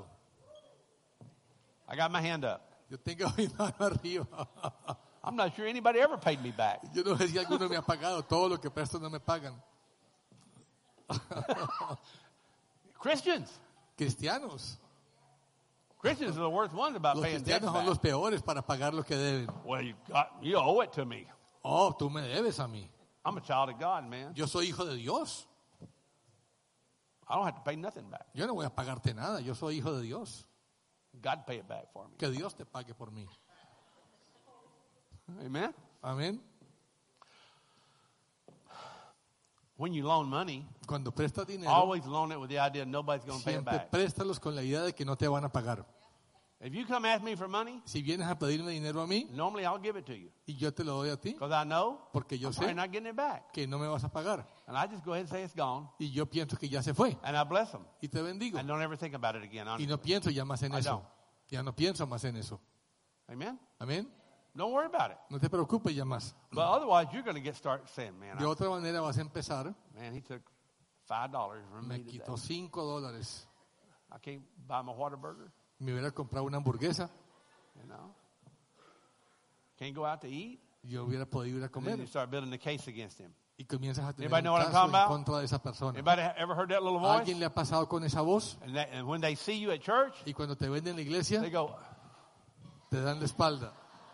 I got my hand up. Yo tengo mi mano arriba. I'm not sure anybody ever paid me back. Yo no sé si alguno me ha pagado. Todo lo que presto no me pagan. Christians. Cristianos. Christians are the worst ones about Los paying debts cristianos son back. los peores para pagar lo que deben. Well, you, got, you owe it to me. Oh, tú me debes a mí. I'm a child of God, man. Yo soy hijo de Dios. I don't have to pay nothing back. Yo no voy a pagarte nada. Yo soy hijo de Dios. God pay it back for me. Que Dios te pague por mí. Amen. Amén. When you loan money, Cuando prestas dinero, always loan it with the idea nobody's going to pay it siempre back. préstalos con la idea de que no te van a pagar. If you come ask me for money, Si vienes a pedirme dinero a mí normally I'll give it to you y yo te lo doy a ti, because I know porque yo I'm probably sé not getting it back. que no me vas a pagar. And I just go ahead and say it's gone, Y yo pienso que ya se fue and I bless them, y te bendigo. and don't ever think about it again. Y Honestly. no pienso ya más en I eso. don't. Ya no pienso más en eso. Amen. Amén. Don't worry about it. No te preocupes ya más. But otherwise, you're going to get start saying, "Man, De I, otra manera vas a empezar. man, he took five dollars from me Me today. quitó cinco dólares. I can't buy my Whataburger, Me hubiera comprado una hamburguesa. you know. Can't go out to eat." Yo hubiera podido ir a And then comer. you start building a case against him. Y comienzas a tener Anybody know un what I'm caso talking en about? contra de esa persona. Anybody ever heard that little ¿A voice? alguien le ha pasado con esa voz? And, that, and when they see you at church, Y cuando te ven en la iglesia, they go, te dan la espalda.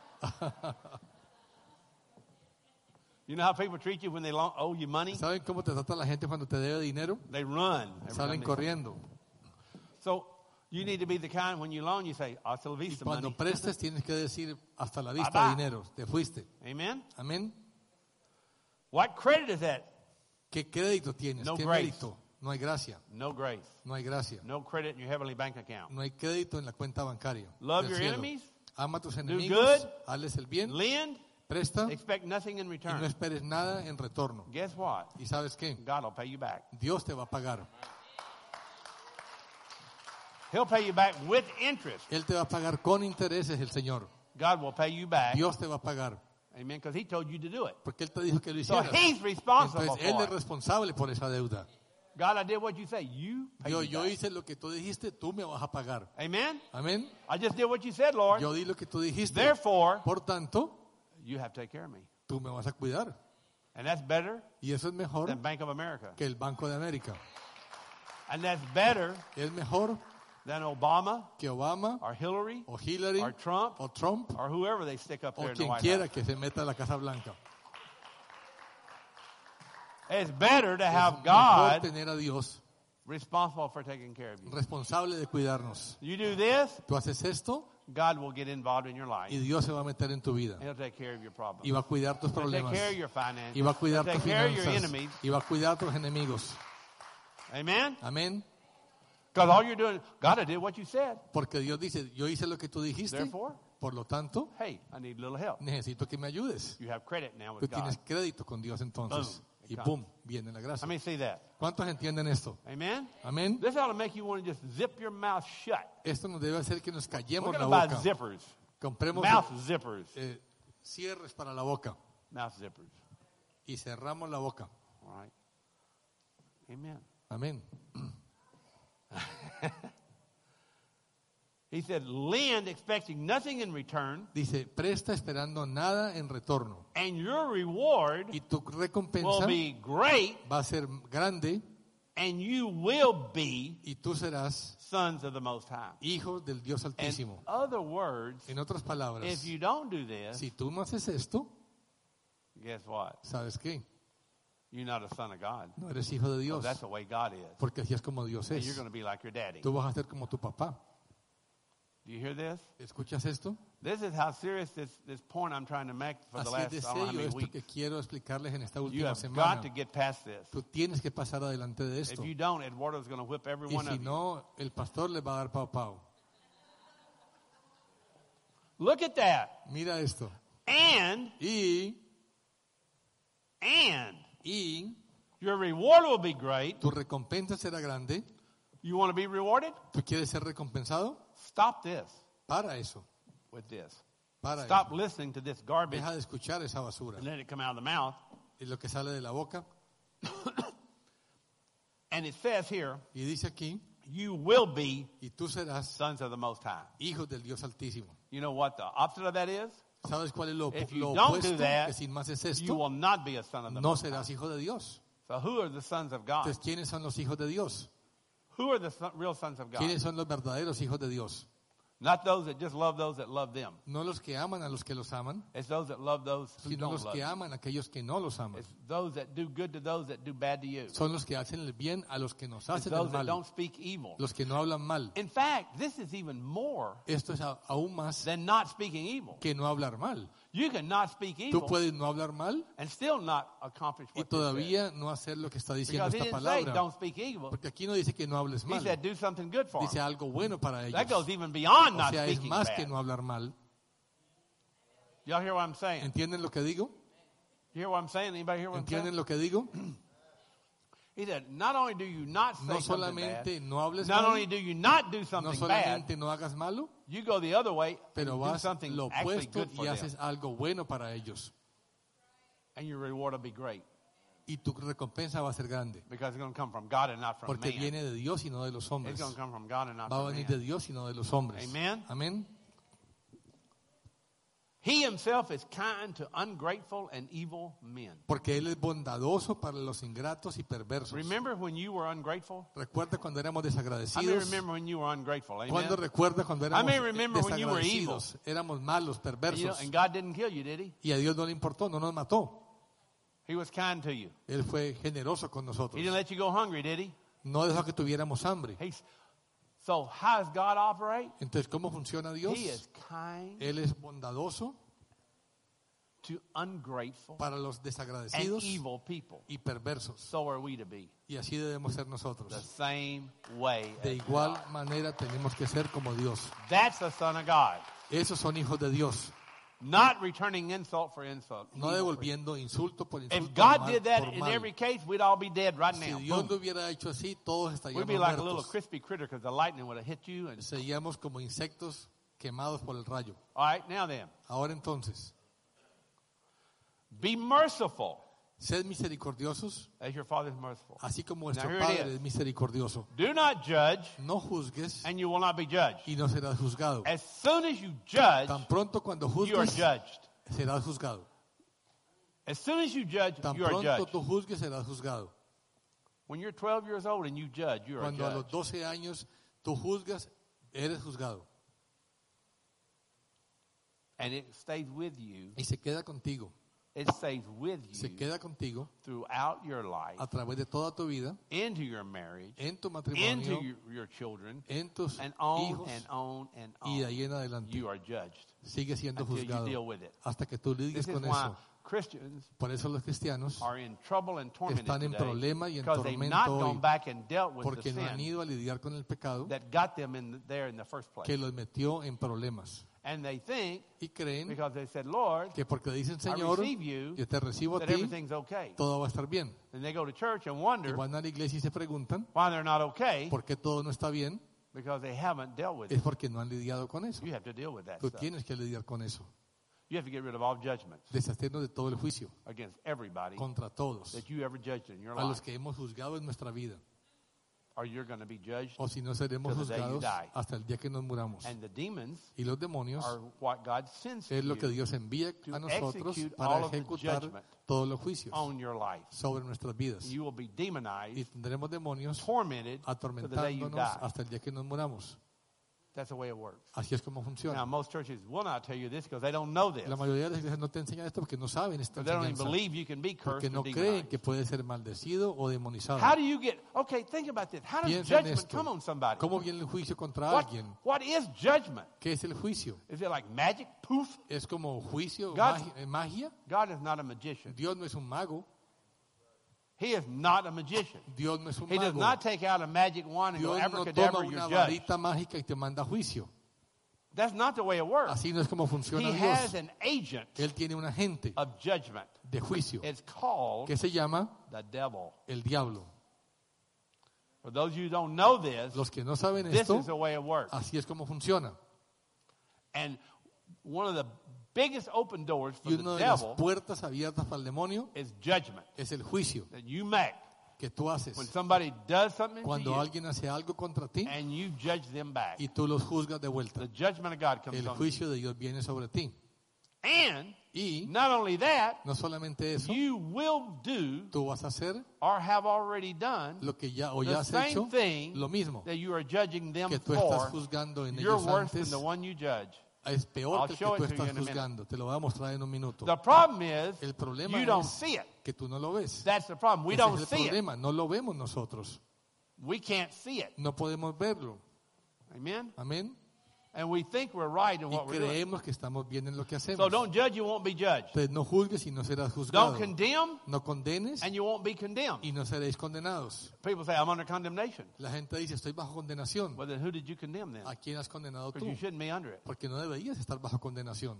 you know how people treat you when they lo- owe you money? ¿Saben cómo te trata la gente cuando te debe dinero? They run. every Salen time they- corriendo. So you need to be the kind when you loan, you say, hasta la Y vista, cuando money. prestes tienes que decir, hasta la vista, Bye, bye. dinero. Te fuiste. Amen? Amén. What credit is that? ¿Qué crédito tienes? No ¿Qué grace. mérito? No hay gracia. No grace. No hay gracia. No credit in your heavenly bank account. No hay crédito en la cuenta bancaria. Love del your cielo. enemies. Ama a tus Do enemigos. good. Hazles el bien. Lend. Presta. Expect nothing in Y no return. esperes nada en retorno. Guess what? ¿Y sabes qué? God will pay you back. Dios te va a pagar. He'll pay you back with interest. Él te va a pagar con intereses, el Señor. God will pay you back. Dios te va a pagar. Amen. Because he told you to do it. Porque Él te dijo que lo So hicieras. he's responsible Entonces Él for es it. responsable por esa deuda. God, I did what you say. You pay Yo, me yo back. hice lo que tú dijiste, tú me vas a pagar. Amen. Amén. I just did what you said, Lord. Yo di lo que tú dijiste. Therefore, Por tanto, you have to take care of me. tú me vas a cuidar. And that's better Y eso es mejor than Bank of America. que el Banco de América. And that's better Es mejor than Obama que Obama or Hillary o Hillary or Trump o Trump or whoever they stick up o there in the quien White quiera House. que se meta a la Casa Blanca. It's better to Es have mejor God tener a Dios responsible for taking care of you. responsable de cuidarnos. You do this, Tú haces esto God will get involved in your life. y Dios se va a meter en tu vida. He'll take care of your problems. Y va a cuidar tus He'll take problemas. care of your finances. Y va a cuidar He'll tus take care of your finanzas. enemies. Y va a cuidar tus enemigos. Amen? Amén. Because all you're doing, God, I did what you said. Porque Dios dice, yo hice lo que tú dijiste. Therefore, Por lo tanto, hey, I need a little help. necesito que me ayudes. You have credit now Tú with God. tienes crédito con Dios entonces. Boom. Y pum, viene la gracia. Let me see that. ¿Cuántos entienden esto? Amen? Amén. This ought to make you want to just zip your mouth shut. Esto nos debe hacer que nos We're callemos going la to buy boca. zippers. Compremos Mouth zippers. eh, cierres para la boca Mouth zippers. y cerramos la boca. All right. Amen. Amén. He said, lend expecting nothing in return, Dice, presta esperando nada en retorno. and your reward Y tu will recompensa be great, va a ser grande and you will be y tú serás sons of the Most High. hijo del Dios In Altísimo. other words, En otras palabras, if you don't do this, si tú no haces esto, guess what? ¿sabes qué? You're not a son of God. No eres hijo de So Dios, that's the way God is. porque así es como Dios And you're es. going to be like your daddy. Tú vas a ser como tu papá. Do you hear this? ¿Escuchas esto? This is how serious this, this point I'm trying to make for the Así es de last I don't know how serio many esto weeks. que quiero explicarles en esta You última have semana. got to get past this. Tú tienes que pasar adelante de If esto. you don't, Eduardo's going to whip every Y one si of you. no, el pastor les va a dar pao pao. Look at that. Mira esto. And, Y, and y your reward will be great. tu recompensa será grande. You want to be rewarded? ¿Tú quieres ser recompensado? Stop this Para eso. with this. Para Stop eso. listening to this garbage Deja de escuchar esa basura. and let it come out of the mouth. Es lo que sale de la boca. And it says here, Y dice aquí, you will be y tú serás sons of the Most High. hijos del Dios Altísimo. You know what the opposite of that is? ¿Sabes cuál es lo, If you lo don't opuesto? do that, Que sin más es You esto, will not be a son of the no Most High. serás hijo de Dios. So who are the sons of God? Entonces, ¿quiénes son los hijos de Dios? Who are the son, real sons of God? ¿Quiénes son los verdaderos hijos de Dios? Not those that just love those that love them. No los que aman a los que los aman, It's those that love those who sino don't los love que them. aman a aquellos que no los aman. It's those that do good to those that do bad to you. Son los que hacen el bien a los que nos It's hacen el those that mal. don't speak evil. Los que no hablan mal. In fact, this is even more Esto es a- aún más than not speaking evil. que no hablar mal. You can not speak Tú evil puedes no hablar mal and still not accomplish y what this says. todavía no hacer lo que está diciendo Because he esta didn't say palabra. don't speak evil. Porque aquí no dice que no hables He mal. said do something good for Dice them. algo bueno para That goes ellos. even beyond O not sea, es speaking más que bad. no hablar mal. Y'all hear what I'm saying? ¿Entienden lo que digo? You hear what I'm saying? Anybody hear what I'm saying? ¿Entienden lo que digo? He said, not only do you not say No something bad, solamente no hables not mal, only do you not do no something bad, solamente no hagas malo, you go the other way pero and do vas something lo actually opuesto good y for them. haces algo bueno para ellos. And your reward will be great Y tu recompensa va a ser grande. because it's going to come from God and not from Porque man. viene de Dios y no de los It's hombres. going to come from God and not Va a from venir de man. Dios y no de los hombres. Amen. Amén. He himself is kind to ungrateful and evil men. Porque Él es bondadoso para los ingratos y perversos. Remember when you were ungrateful? Recuerda cuando éramos I may desagradecidos. remember when you were ungrateful. Amen. ¿Cuándo recuerda cuando éramos may remember when you were desagradecidos? Éramos malos, And, you know, perversos. and God didn't kill you, did he? Y a Dios no le importó, no nos mató. He was kind to you. Él fue generoso con He nosotros. didn't let you go hungry, did he? No dejó que tuviéramos hambre. He's, so how does God operate? Entonces, ¿cómo funciona Dios? He is kind Él es bondadoso to ungrateful para los and desagradecidos evil people. y perversos. So are we to be. Y así debemos ser The nosotros. same way. De as igual God. manera tenemos que ser como Dios. That's the Son of God. Esos son hijos de Dios. Not returning insult for insult. No evil for devolviendo insulto por If insulto. God mal did that por in mal. every case, we'd all be dead right Si now. Dios Boom. lo hubiera hecho así, todos We'd estaríamos be like a little muertos. crispy critter because the lightning would have hit you. And Seríamos como insectos quemados por el rayo. all right, now then, Ahora entonces, be merciful sed misericordiosos, as your Father is merciful. así como vuestro Now, here it Padre is. es misericordioso. Do not judge, No juzgues and you will not be judged. y no serás juzgado. As soon as you judge, Tan pronto cuando you are juzgues, judged. serás juzgado. As soon as you judge, Tan you are pronto judged. tú juzgues, serás juzgado. When you're twelve years old and you judge, you are Cuando a los judged. doce años tú juzgas, eres juzgado. And it stays with you. Y se queda contigo. It stays with Se you queda contigo throughout your life, a través de toda tu vida, into your marriage, en tu into matrimonio, your, your children, en tus and on hijos, and on and y de on. ahí en adelante. You are judged Sigue siendo until you juzgado deal with it. hasta que tú lidies This is con why eso. Christians Por eso los cristianos, are in trouble and tormented están en today problema y en because they've tormento not hoy, gone back and dealt with the porque no han sin ido a lidiar con el pecado that got them in the, there in the first place. que los metió en problemas. And they think Y creen because they said, Lord, que porque dicen, I Señor, receive you, yo te recibo a that ti, everything's okay. todo va a estar bien. And they go to church and Y wonder van a la iglesia y se preguntan, why they're not okay ¿por qué todo no está bien? because they haven't dealt with Es it. porque no han lidiado con eso. You have to deal with that Tú stuff. tienes que lidiar con eso. You have to get rid of all judgments Deshacernos de todo el juicio against everybody contra todos, that you ever judged in your a los life. que hemos juzgado en nuestra vida. or you're going to be judged. o si no seremos till the day you juzgados die. hasta el día que nos muramos. And the demons Y los demonios are what God sends to es lo que you Dios envía to a nosotros execute para all of the ejecutar judgment todos los juicios on your life. sobre nuestras vidas. You will be Y demonized, tendremos demonios tormented till the day you atormentándonos die. hasta el día que nos muramos. That's the way it works. Así es como Now, funciona. most churches will not tell you this because they don't know this. La mayoría de las iglesias no te enseñan esto porque no saben esta They don't even enseñanza. believe you can be Porque cursed no or creen demonized. que puede ser maldecido o demonizado. How do you get, okay, think about this. How does Piensa en judgment come on esto. somebody? ¿Cómo viene el juicio contra What, alguien? what is judgment? ¿Qué es el juicio? Is it like magic? Poof? ¿Es como juicio, God- magi- eh, magia? God is not a magician. Dios no es un mago. He is not a magician. Dios no es un He does mago. not take out a magic wand and go Dios no abracadabra, toma you're una judged. varita mágica y te manda a juicio. That's not the way it works. Así no es como funciona He has Dios. an agent Él tiene un agente of judgment. de juicio It's called que se llama the devil. el diablo. For those of you who don't know this, Los que no saben this esto, is the way it works. así es como funciona. And one of the biggest open doors for Y the una de las devil puertas abiertas para el demonio is judgment es el juicio that you make que tú haces. when somebody does something to Cuando you alguien hace algo contra ti and you judge them back. y tú los juzgas de vuelta. The judgment of God comes El on you. juicio de Dios viene sobre ti. And Y not only that, no solamente eso, you will do tú vas a hacer or have already done lo que ya o the ya has same hecho, thing lo mismo that you are judging them que tú for. estás juzgando en You're ellos worse than antes. the one you judge. Es peor I'll que el que show tú it to you estás in a minute. juzgando. Te lo voy a mostrar en un minuto. The problem is El problema you don't es see it. que tú no lo ves. That's the problem. We Ese don't es el see it. problema. No lo vemos nosotros. We can't see it. No podemos verlo. Amen? Amén. And we think we're right in Y what we're doing. creemos que estamos bien en lo que So hacemos. don't judge, you won't be judged. Entonces no juzgues y no serás juzgado. Don't condemn, No condenes and you won't be condemned. y no seréis condenados. People say, I'm under condemnation. La gente dice, estoy bajo condenación. Well, then who did you condemn then? ¿A quién has condenado Because tú? you shouldn't be under it. Porque no deberías estar bajo condenación.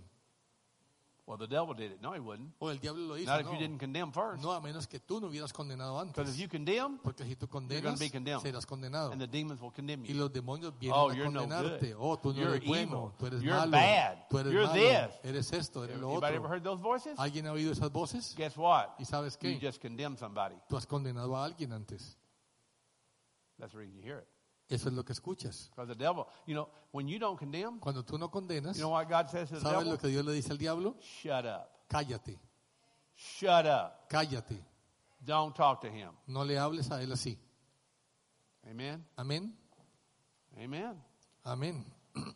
Well, the devil did it. No, he wouldn't. O el diablo lo hizo. Not if No, you didn't condemn first. no, a menos que tú no hubieras condenado Because if antes. you condemn, Porque si tú gonna condenas, be condemned. serás condenado. and the demons will condemn Y you. los demonios vienen Oh, a you're no condenarte. good. Oh, tú no You're eres bueno, evil. tú eres You're malo, bad. tú eres You're malo, this. eres esto, eres lo Anybody ever otro. heard those voices? ¿Alguien ha oído esas voces? Guess what? ¿Y sabes You qué? just condemned somebody. Tú has condenado a alguien antes. That's the reason you hear it. Eso es lo que escuchas. Because the devil, you know, when you don't condemn, Cuando tú no condenas, you know what God says to the ¿sabes devil? lo que Dios le dice al diablo? Shut up. Cállate, Shut up. cállate. Don't talk to him. No le hables a él así. Amen? Amén, Amen. amén.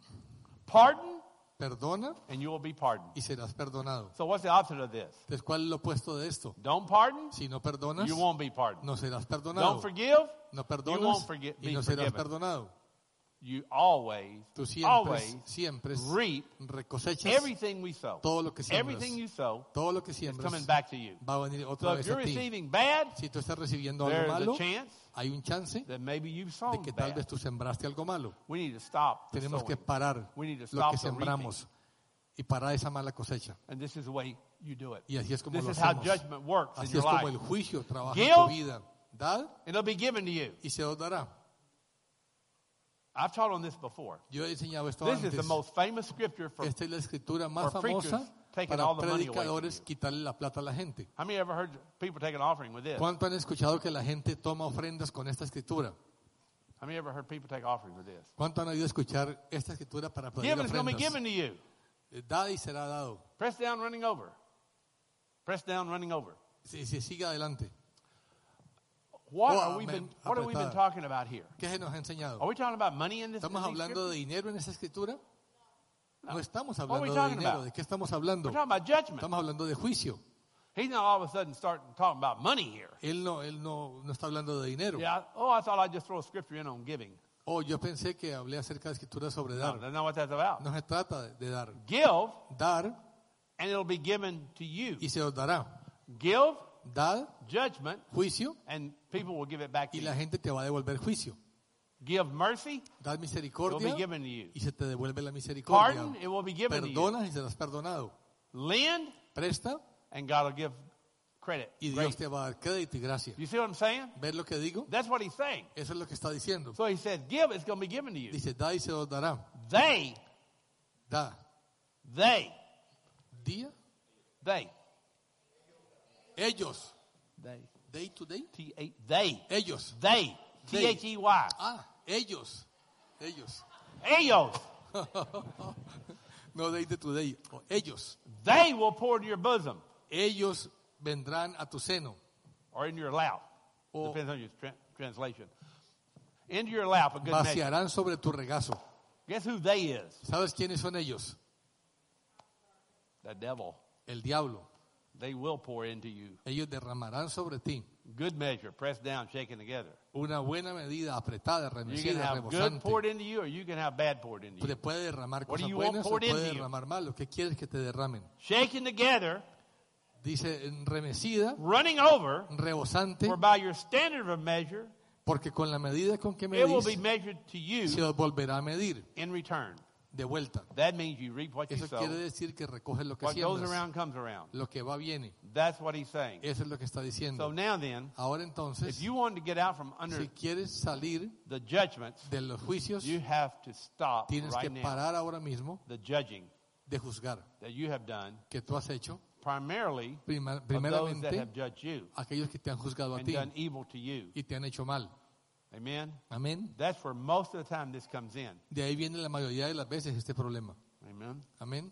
Pardon, Perdona and you will be pardoned. y serás perdonado. So what's the opposite of this? Entonces, ¿cuál es lo opuesto de esto? Don't pardon, Si no perdonas, you won't be pardoned. no serás Don't perdonado. forgive, No you perdonas won't forget- y be no serás forgiven. perdonado. you always, Tú siempre, always siempre reap recosechas everything we sow. todo lo que siembras. Everything you sow Todo lo que is siembras coming back to you. va a venir So otra if vez you're a ti. receiving bad, Si tú estás recibiendo algo there's malo, a chance hay un chance that maybe you've de sown que tal vez bad. tú sembraste algo malo. We need to stop the Tenemos que sowing. parar We need to lo stop que the reaping. sembramos y parar esa mala cosecha. And this is the way you do it. Y así es como This lo is how hacemos. judgment works in Así your es como el life. juicio trabaja Give. en tu vida. Dad And it'll be given to you. y se os dará. I've taught on this before. Yo he enseñado esto This antes. is the most famous scripture for. Esta es la escritura más for preachers famosa taking para all the money away from predicadores you. quitarle la plata a la gente. How many ever heard people take an offering with this? ¿Cuánto han escuchado que la gente toma ofrendas con esta escritura? How many ever heard people take offerings with this? ¿Cuánto han oído escuchar esta escritura para pedir Given is going to be ofrendas? given to you. Eh, Dad y será dado. Press down, running over. Press down, running over. Si se sigue adelante. What Oh, are we amen. been? What have we been Apretada. talking about here? ¿Qué se nos ha enseñado? Are we talking about money in this? ¿Estamos in these hablando de scriptures? dinero en esa escritura? No, No. estamos What are we hablando de talking dinero. about? ¿De qué estamos hablando? We're talking about judgment. Estamos hablando de juicio. He's not all of a sudden starting talking about money here. Él no, él no, no está hablando de dinero. Yeah. Oh, I thought I'd just throw a scripture in on giving. Oh, yo pensé que hablé acerca de escritura sobre No, dar. that's not what that's about. No se trata de, de dar. Give, Dar and it'll be given to you. y se os dará. Give, Dad, judgment, juicio, and people will give it back to y you. la gente te va a devolver juicio. Give mercy, Dad it will misericordia be given to you. y se te devuelve la misericordia. Pardon, it will be given to you. Perdonas y serás perdonado. Lend, Presta and God will give credit. y Dios Grace. te va a dar crédito y gracia. You see what I'm saying? ¿Ves lo que digo? That's what he's saying. Eso es lo que está diciendo. So he said, give, it's going to be given to you. Dice, da y se os dará. They, Da. they, Día. they, Ellos. they, Day to day. T eight, they, Ellos. they, T H E Y. Ah, ellos. Ellos. Ellos. No day de today. Ellos. They will pour into your bosom Ellos vendrán a tu seno. or into your lap. O Depends on your tra- translation. Into your lap, a good measure. vaciarán sobre tu regazo. Guess who they is? ¿Sabes quiénes son ellos? The devil. El diablo. They will pour into you. Ellos derramarán sobre ti Good measure, pressed down, shaken together. una buena medida apretada, You can remecida, have good rebosante. poured into you, or you can have bad poured into Te you. puede derramar What do cosas you want buenas o poured puede into you? derramar malos. ¿Qué quieres que te derramen? Shaken together, Dice en remecida, running over, rebosante, for by your standard of measure, porque con la medida con que it will be medís, measured to you se os volverá a medir in return. de vuelta. That means you reap what you Eso sow. quiere decir que recoges lo que What goes siembras. around comes around. Lo que va viene. That's what he's saying. Eso es lo que está So diciendo. now then, Ahora if entonces, you want to get out from under si quieres salir the judgments, de los juicios, you have to stop tienes que right now parar ahora mismo the judging de juzgar that you have done, que tú has hecho, primarily prima- of those that primeramente have judged you aquellos que te han juzgado a and ti done evil to you. y te han hecho mal. Amen? Amén. That's where most of the time this comes in. De ahí viene la mayoría de las veces este problema. Amen? Amén.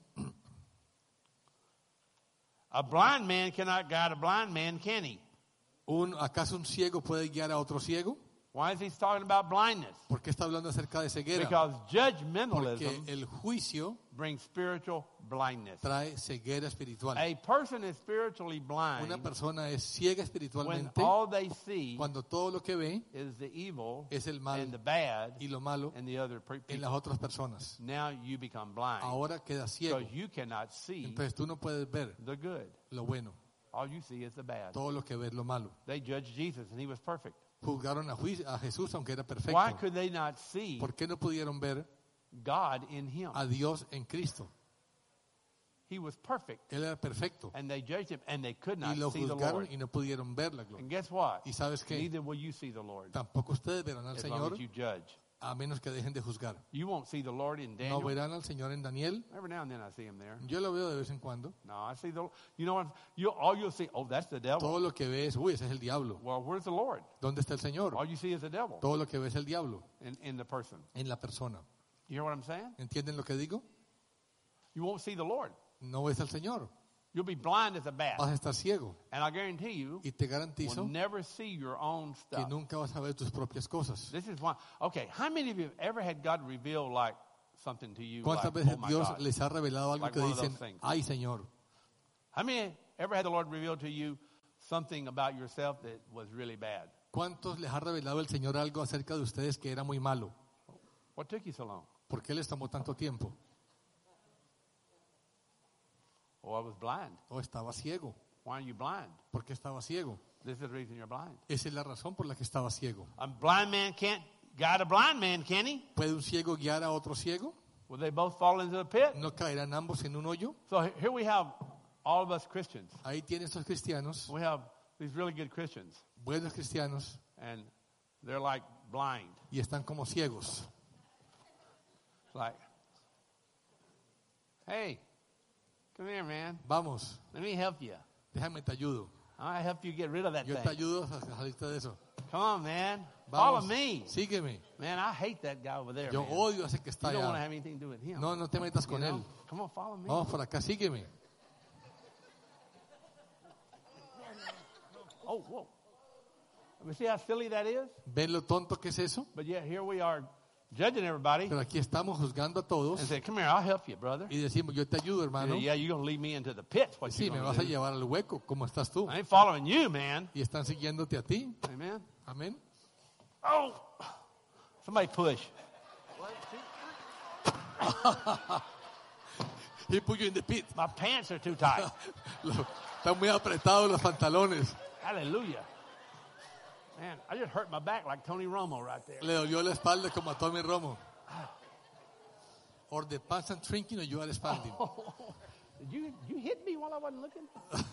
A blind man cannot guide a blind man, can he? Un, ¿Acaso un ciego puede guiar a otro ciego? Why is he talking about blindness? ¿Por qué está hablando acerca de ceguera? Because Porque judgmentalism el juicio brings spiritual blindness. trae ceguera espiritual. A person is spiritually Una blind persona es ciega when espiritualmente all they see cuando todo lo que ve is the evil es el mal and the bad y lo malo in the other pe- en las people. otras personas. Now you become blind Ahora queda ciego. because you cannot see Entonces tú no puedes ver the good. lo bueno. All you see is the bad. Todo lo que ves lo malo. They judged Jesus and he was perfect. Juzgaron a, juicio, a Jesús aunque era Why perfecto. could they not see ¿Por qué no pudieron ver God in him? a Dios en Cristo? He was perfect Él era perfecto. and they judged him and they could Y not lo see the juzgaron Lord. y no pudieron ver la And gloria. guess what? ¿Y sabes qué? Neither will you see the Lord Tampoco ustedes verán al as long Señor as you judge. a menos que dejen de juzgar. You won't see the Lord in No Daniel. verán al Señor en Daniel. Every now and then I see him there. Yo lo veo de vez en cuando. No, I see the. You know what? You all you'll see. Oh, that's the devil. Todo lo que ves, uy, ese es el diablo. Well, where's the Lord? ¿Dónde está el Señor? All you see is the devil Todo lo que ves es el diablo in, in the person. en la persona. You hear what I'm saying? ¿Entienden lo que digo? You won't see the Lord. No ves al Señor. You'll be blind as a bat. Vas a estar ciego. And I guarantee you, Y te will garantizo never see your own que stuff. nunca vas a ver tus propias cosas. This is why. Okay, how many of you have ever had God reveal like something to you? ¿Cuántas Like, veces oh my Dios God. les ha revelado algo Like que one of those dicen, things. ay Señor? How many ever had the Lord reveal to you something about yourself that was really bad? ¿Cuántos les ha revelado el Señor algo acerca de ustedes que era muy malo? What took you so long? ¿Por qué les tomó tanto tiempo? Oh, I was blind. ¿O estaba ciego? Why are you blind? ¿Por qué estaba ciego? This is the reason you're blind. Esa es la razón por la que estaba ciego. A blind man can't guide a blind man, can he? ¿Puede un ciego guiar a otro ciego? Will they both fall into the pit? ¿No caerán ambos en un hoyo? So he- here we have all of us Christians. Ahí tienen estos cristianos, We have these really good Christians, buenos cristianos, and they're like blind. y están como ciegos. Like, hey, come here, man. Vamos, Let me help you. déjame te ayudo. I help you get rid of that Yo te thing. ayudo a salirte de eso. Come on, man. Follow Vamos, me. sígueme. Man, I hate that guy over there. Yo man. odio a ese que You está don't want to allá. have anything to do with him. No, no te metas You con know? él. Come on, follow me. Vamos por acá, sígueme. Oh, whoa. Let me see how silly that is. ¿Ven lo tonto que es eso? But yet here we are judging everybody Pero aquí estamos juzgando a todos and say, come here, I'll help you, brother. y decimos, yo te ayudo, hermano. Yeah, you're going to lead me into the pit. What Sí, you me gonna vas a do. llevar al hueco. ¿Cómo estás tú? I ain't following you, man. Y están siguiéndote a ti. Amen. Amén. Oh, somebody push. He put you in the pit. My pants are too tight. Lo- Están muy apretados los pantalones. Hallelujah. Man, I just hurt my back like Tony Romo right there. Le dolió la espalda como a Tommy Romo. Or the pants are shrinking or you are expanding. Did you you hit me while I wasn't looking?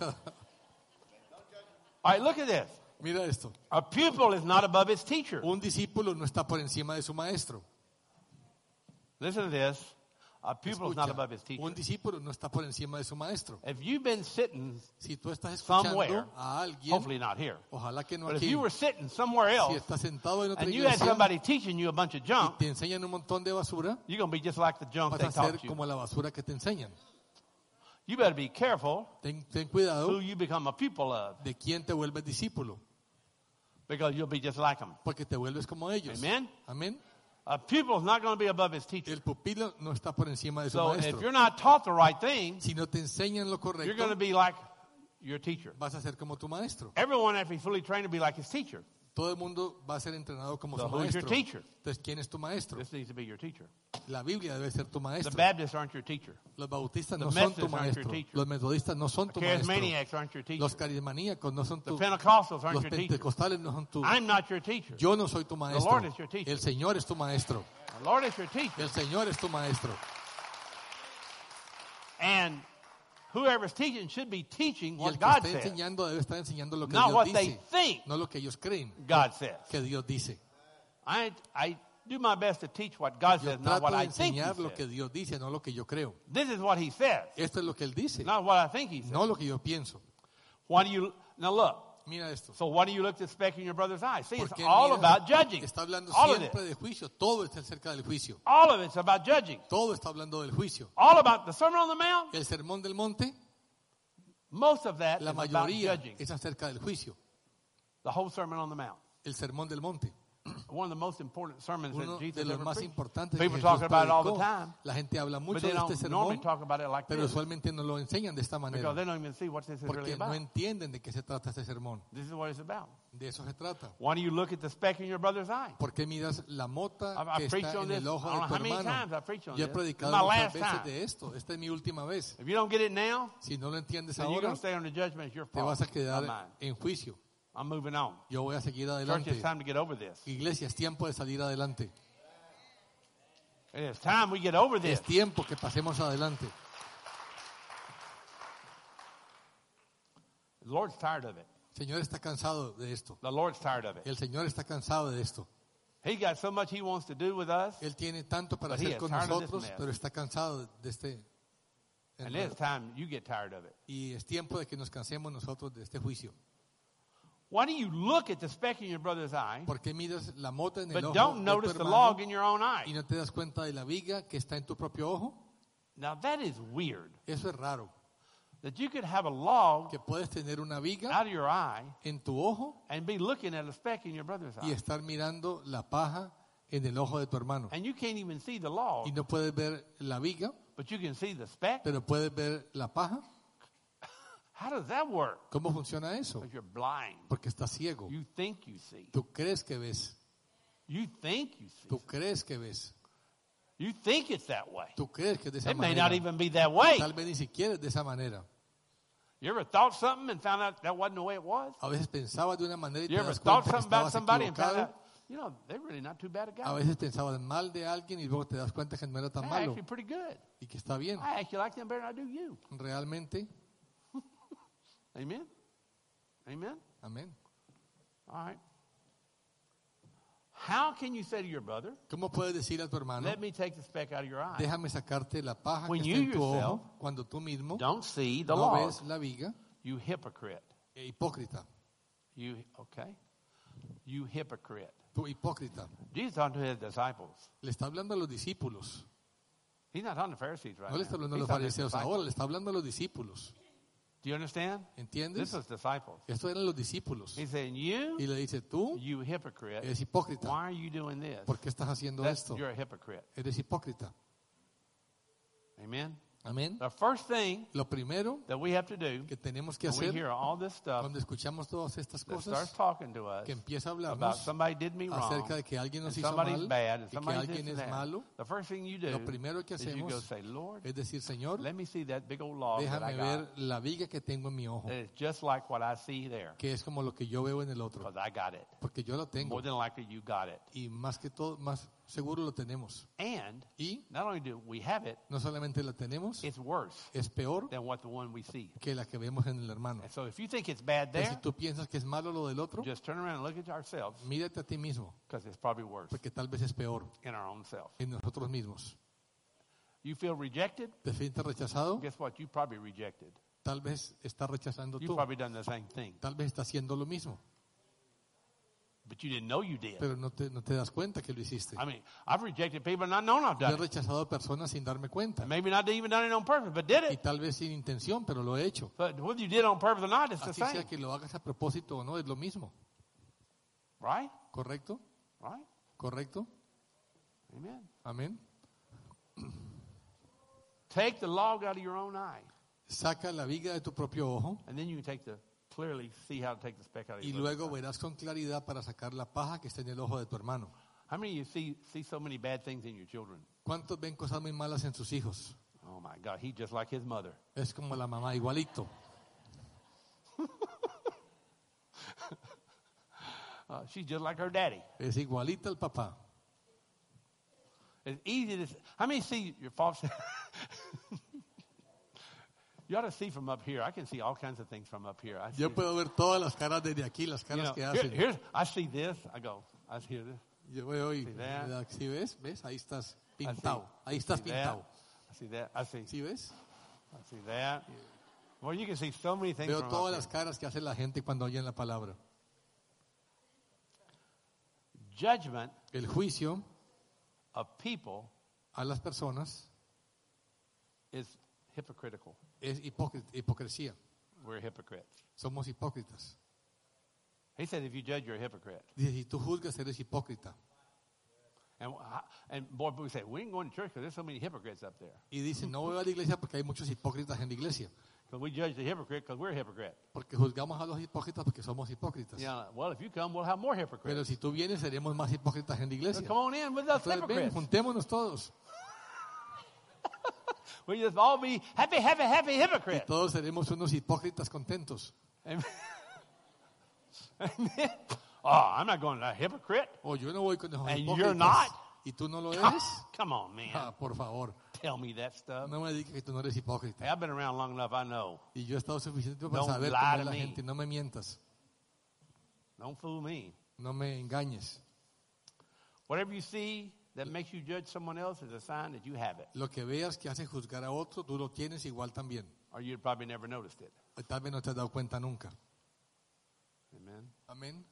All right, look at this. Mira esto. A pupil is not above his teacher. Un discípulo no está por encima de su maestro. Listen to this. A pupil is Escucha, not above his teacher. un discípulo no está por encima de su maestro. If you've been sitting Si tú estás escuchando somewhere, a alguien, hopefully not here, ojalá que no but if aquí, you were sitting somewhere si else estás sentado en otra and you had iglesia somebody teaching you a bunch of y junk, te enseñan un montón de basura, you're going to be just like the junk vas they a taught ser you. como la basura que te enseñan. You better be careful Ten, ten cuidado who you become a pupil of, de quién te vuelves discípulo, because you'll be just like them. porque te vuelves como ellos. Amen? Amén. A pupil is not going to be above his teacher. El pupilo no está por encima de su So if maestro. you're not taught the right thing, Si no te enseñan lo you're going correcto, to be like your teacher. vas a ser como tu maestro. Everyone, if he's fully trained, to be like his teacher. Todo el mundo va a ser entrenado como So su who's your maestro. teacher? Entonces, ¿quién es tu maestro? This needs to be your teacher. La Biblia debe ser tu The maestro. Baptists aren't your teacher. Los bautistas The no son tu Methodists aren't your maestro. teacher. Los metodistas no son The tu maestro. charismaniacs aren't your teacher. Los carismaníacos no son The tu Pentecostals aren't Los your teacher. pentecostales no son tu I'm not your teacher. Yo no soy tu maestro. Lord is your teacher. El Señor es tu maestro. The Lord is your teacher. El Señor es tu maestro. And whoever's teaching should be teaching Y el what que God esté says, enseñando debe estar enseñando lo que not Dios what dice, they think no lo que ellos creen God says. que Dios dice. I, I do my best to teach what God Yo says, not trato what de I think He enseñar lo que says. Dios dice, no lo que yo creo. This is what He says, Esto es lo que Él dice, not what I think He says. no lo que yo pienso. Why do you now look? Mira esto. So why do you look at the speck in your brother's eye? See, ¿Por it's qué all miras? about judging. Está hablando All of siempre it. de juicio. Todo está acerca del juicio. All of it's about judging. Todo está hablando del juicio. All about the Sermon on the Mount. El sermón del monte, Most of that la is about mayoría judging. es acerca del juicio. The whole Sermon on the Mount. El sermón del monte. One of the most important sermons Uno that Jesus de los ever más preached. importantes que People Jesús talk about it all the predicó. time, La gente habla but mucho they de este don't normally sermón, talk about it like pero this usualmente no lo enseñan de esta because manera, they don't even see what this is really porque no about. entienden de qué se trata este sermón. This is what it's about. De eso se trata. Why do you look at the speck in your brother's eye? ¿Por qué miras la mota I've, que I've preached está on en this. el ojo I don't de know tu how many hermano? times I've preached on Yo he this. This is predicado my muchas last veces time. de esto. Esta es mi última vez. If you don't get it now, Si no lo entiendes then you're ahora, going to stay under judgment. It's your te fault, vas a not quedar mine. en juicio. I'm moving on. Yo voy a seguir Church, adelante. it's time to get over this. Iglesia, es tiempo de salir adelante. It is time we get over this. Es tiempo que pasemos adelante. The Lord's tired of it. El Señor está cansado de esto. The Lord's tired of it. El Señor está cansado de esto. He got so much He wants to do with us, Él tiene tanto para But he hacer is con tired of this nosotros, mess. pero está cansado de este and enredo. it's time you get tired of it. Y es tiempo de que nos cansemos nosotros de este juicio. Why do you look at the speck in your brother's eye, ¿Por qué miras la mota en el but ojo don't de notice tu the hermano log in your own y eye? no te das cuenta de la viga que está en tu propio ojo? Now that is weird. Eso es raro. That you could have a log Que puedes tener una viga out of your eye en tu ojo and be looking at a speck in your brother's y eye. estar mirando la paja en el ojo de tu hermano. And you can't even see the log, Y no puedes ver la viga, but you can see the speck. pero puedes ver la paja. How does that work? ¿Cómo funciona eso? Because you're blind. Porque estás ciego. You think you see. Tú crees que ves. You think you see. Tú crees que ves. You think it's that way. Tú crees que es de esa It may manera. not even be that way. Tal vez ni siquiera es de esa manera. You ever thought something and found out that wasn't the way it was? A veces pensabas de una manera y te You ever das thought cuenta que something about estabas somebody and found equivocado. out, you know, they're really not too bad a A guy. veces pensabas mal de alguien y luego te das cuenta que no era tan They're malo actually pretty good. y que está bien. I actually like them better than I do you. Realmente, Amen? Amen? amén. All right. How can you say to your brother, ¿Cómo puedes decir a tu hermano, let me take the speck out of your eye? déjame sacarte la paja When que you está en tu yourself ojo cuando tú mismo Don't see the no log. ves la viga? You hypocrite. E hipócrita. You, okay? You hypocrite. Tú hipócrita. Jesus talking to his disciples. Le está hablando a los discípulos. He's not talking to Pharisees right No le está now. hablando a He's los talking to his fariseos disciples. ahora, le está hablando a los discípulos. Do you understand? ¿Entiendes? This was disciples. Estos eran los discípulos. He's saying, you, Y le dice, tú you hypocrite, eres hipócrita. why are you doing this? ¿Por qué estás haciendo That's, esto? you're a hypocrite. Eres hipócrita. Amen? Amén. The first thing Lo primero that we have to do que tenemos que when we hacer hear all this stuff cuando escuchamos todas estas that starts cosas, talking to us que empieza a about hablarnos somebody did me wrong, acerca de que alguien and nos hizo somebody's mal bad, and y que somebody's alguien this es and that, malo, the first thing you do lo primero que is you go hacemos say, Lord, es decir, Señor, let me see that big old log that I déjame got. ver la viga que tengo en mi ojo, That is just like what I see there, que es como lo que yo veo en el otro, because I got it. porque yo lo tengo More than likely you got it. y más que todo, más seguro lo tenemos. And Y not only do we have it, no solamente la tenemos, it's worse es peor than what the one we see. que la que vemos en el hermano. And so if you think it's bad Que si there, tú piensas que es malo lo del otro, just turn around and look at ourselves, mírate a ti mismo, because it's probably worse porque tal vez es peor in our own self. en nosotros mismos. You feel rejected? ¿Te sientes rechazado? Guess what? You probably rejected. Tal vez está rechazando You've tú. probably done the same thing. Tal vez está haciendo lo mismo, But you didn't know you did. pero no te, no te das cuenta que lo hiciste. I mean, I've rejected people and not known I've Yo he done it. rechazado personas sin darme cuenta. And maybe not even done it on purpose, but did Y it. tal vez sin intención, pero lo he hecho. But whether you did it on purpose or not, it's the Así sea same. que lo hagas a propósito o no, es lo mismo. Right? ¿Correcto? Right? ¿Correcto? Amen. Amén. Take the log out of your own eye. Saca la viga de tu propio ojo And then you can take the, clearly see how to take the speck out of y your brother's luego eye. verás con claridad para sacar la paja que está en el ojo de tu hermano. How many of you see, see so many bad things in your children? ¿Cuántos ven cosas muy malas en sus hijos? Oh my God, he's just like his mother. Es como la mamá, igualito. Uh, she's just like her daddy. Es igualita al papá. It's easy to. How many see your faults? You ought to see from up here. I can see all kinds of things from up here. I see, Yo puedo ver todas las caras desde aquí, las you caras know, que here- hacen. here's, I see this. I go. I hear this. Yo veo y, See that? ¿sí ves? ¿Ves? Ahí estás I see, pintado. Ahí I estás see that. pintado. I see that. I see. ¿Sí ves? I see that. Well, you can see so many things Veo from todas up las here. caras que hace la gente cuando oyen la palabra. Judgment El juicio of people a las personas is hypocritical. es hipócri- hipocresía. We're hypocrites. Somos hipócritas. He said, if you judge, you're a hypocrite. Dice, si tú juzgas, eres hipócrita. And and boy, we say we ain't going to church because there's so many hypocrites up there. Y dice, no voy a la iglesia porque hay muchos hipócritas en la iglesia. Because we judge the hypocrite because we're a hypocrite. Porque juzgamos a los hipócritas porque somos hipócritas. Yeah. Well, if you come, we'll have more Pero hypocrites. si tú vienes, seremos más hipócritas en la So iglesia. come on in with us Entonces, ven, hypocrites. juntémonos todos. We just all be happy, happy, happy Y hypocrites. todos seremos unos hipócritas contentos. Amen. Amen. Oh, I'm not going to a hypocrite. O yo no voy con esos And hipócritas. you're not? ¿Y tú no lo eres? Come on, man. Ah, por favor, Tell me that stuff. no me digas que tú no eres hipócrita. Hey, I've been around long enough. I know. Y yo he estado suficiente para Don't saber lie cómo to es la me. gente. No me mientas. Don't fool me. No me engañes. Whatever you see that makes you judge someone else is a sign that you have it, Lo que veas que hace juzgar a otro, tú lo tienes igual también. or you probably never noticed it. O tal vez no te has dado cuenta nunca. Amen. Amén.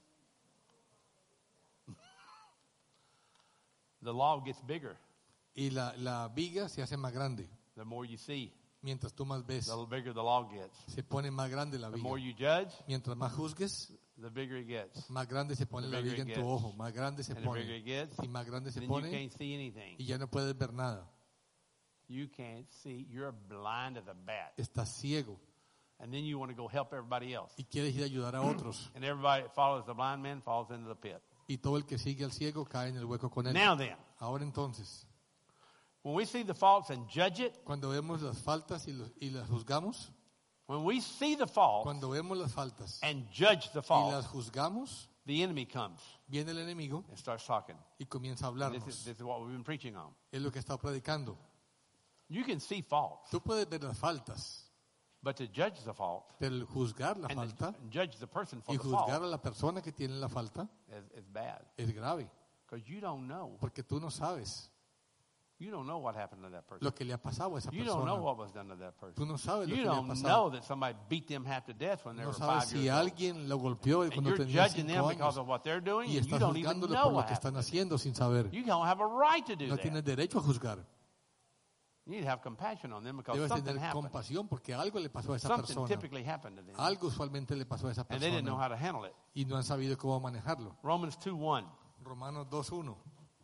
The law gets bigger Y la, la viga se hace más grande. the more you see. Mientras tú más ves, The bigger the law gets. se pone más grande la The viga. more you judge, Mientras más juzgues, the bigger it gets. más grande se pone The la bigger viga en it tu gets. ojo. Más grande se And the bigger pone. it gets, Y más grande se then you pone can't see anything. y ya no puedes ver nada. You can't see. You're blind as a bat. Estás ciego And then you want to go help everybody else. y quieres ir a ayudar a otros. And everybody that follows the blind man falls into the pit. Y todo el que sigue al ciego cae en el hueco con él. Now then, Ahora entonces, when we see the faults and judge it, cuando vemos las faltas y, los- y las juzgamos, when we see the fault cuando vemos las faltas and judge the y fault, las juzgamos, the enemy comes viene el enemigo and starts talking. y comienza a And This is, hablarnos. this is what we've been preaching on. Es lo que está predicando. You can see faults, Tú puedes ver las faltas, but to judge the fault pero el juzgar la and falta and judge the person for y the juzgar fault a la persona que tiene la falta is, is bad. es grave, Because you don't know. porque tú no sabes You don't know what happened to that person. lo que le ha pasado a esa You don't know persona. what was done to that person. Tú no sabes lo You que le ha don't know pasado. that somebody beat them half to death when they No were sabes five si years old. alguien lo golpeó And cuando you're tenía judging them cinco because años of what they're doing, y and you estás don't even juzgándolo know por lo what que están happened. haciendo sin saber. You don't have a right to do No that. tienes derecho a juzgar. You need to have compassion on them because Debes something tener happened. compasión porque algo le pasó a esa Something persona. typically happened to them. Algo usualmente le pasó a esa And they didn't know persona how to handle it. y no han sabido cómo manejarlo. Romans two one. Romanos dos uno.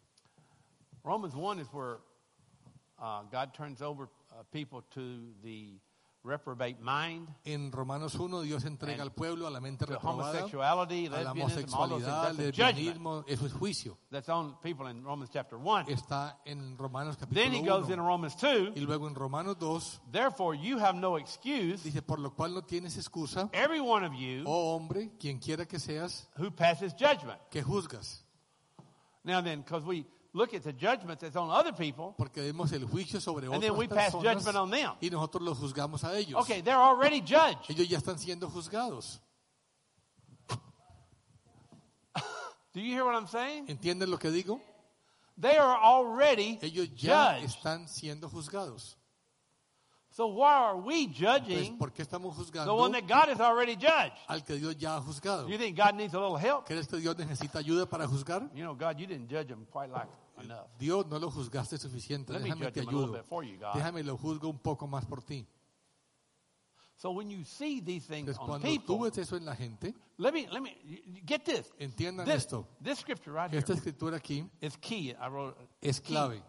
Romans one is where uh, God turns over uh, people to the reprobate mind, En Romanos uno Dios entrega And al pueblo a la mente to reprobada, homosexuality, a la lesbianism, all those things. homosexualidad, That's a judgment lesbianismo, eso es juicio. that's on people in Romans chapter one. Está en Romanos Then he goes capítulo into uno. Romans two. Y luego en Romanos dos Therefore, you have no excuse, dice, por lo cual no tienes excusa, every one of you oh hombre, quien quiera que seas, who passes judgment. que juzgas. Now then, because we look at the judgment that's on other people, Porque vemos el juicio sobre and then we otras pass judgment on personas them. y nosotros los juzgamos a ellos. Okay, they're already judged. Ellos ya están siendo juzgados. Do you hear what I'm saying? ¿Entienden lo que digo? They are already Ellos ya judged. están siendo juzgados. So why are we Entonces, judging ¿por qué estamos the juzgando one that God has already judged? al que Dios ya ha juzgado? Do you think God needs a little help? ¿Crees que Dios necesita ayuda para juzgar? You know, God, you didn't judge him quite like enough. Dios, no lo juzgaste suficiente. Let me Déjame judge te him a little ayudo. bit for you, God. Déjame lo juzgo un poco más por ti. So when you see these things Entonces, on cuando tú people, ves eso en la gente, let me let me y- y- get this. entiendan This, esto. this scripture right here Esta escritura aquí is key. I wrote es key. clave.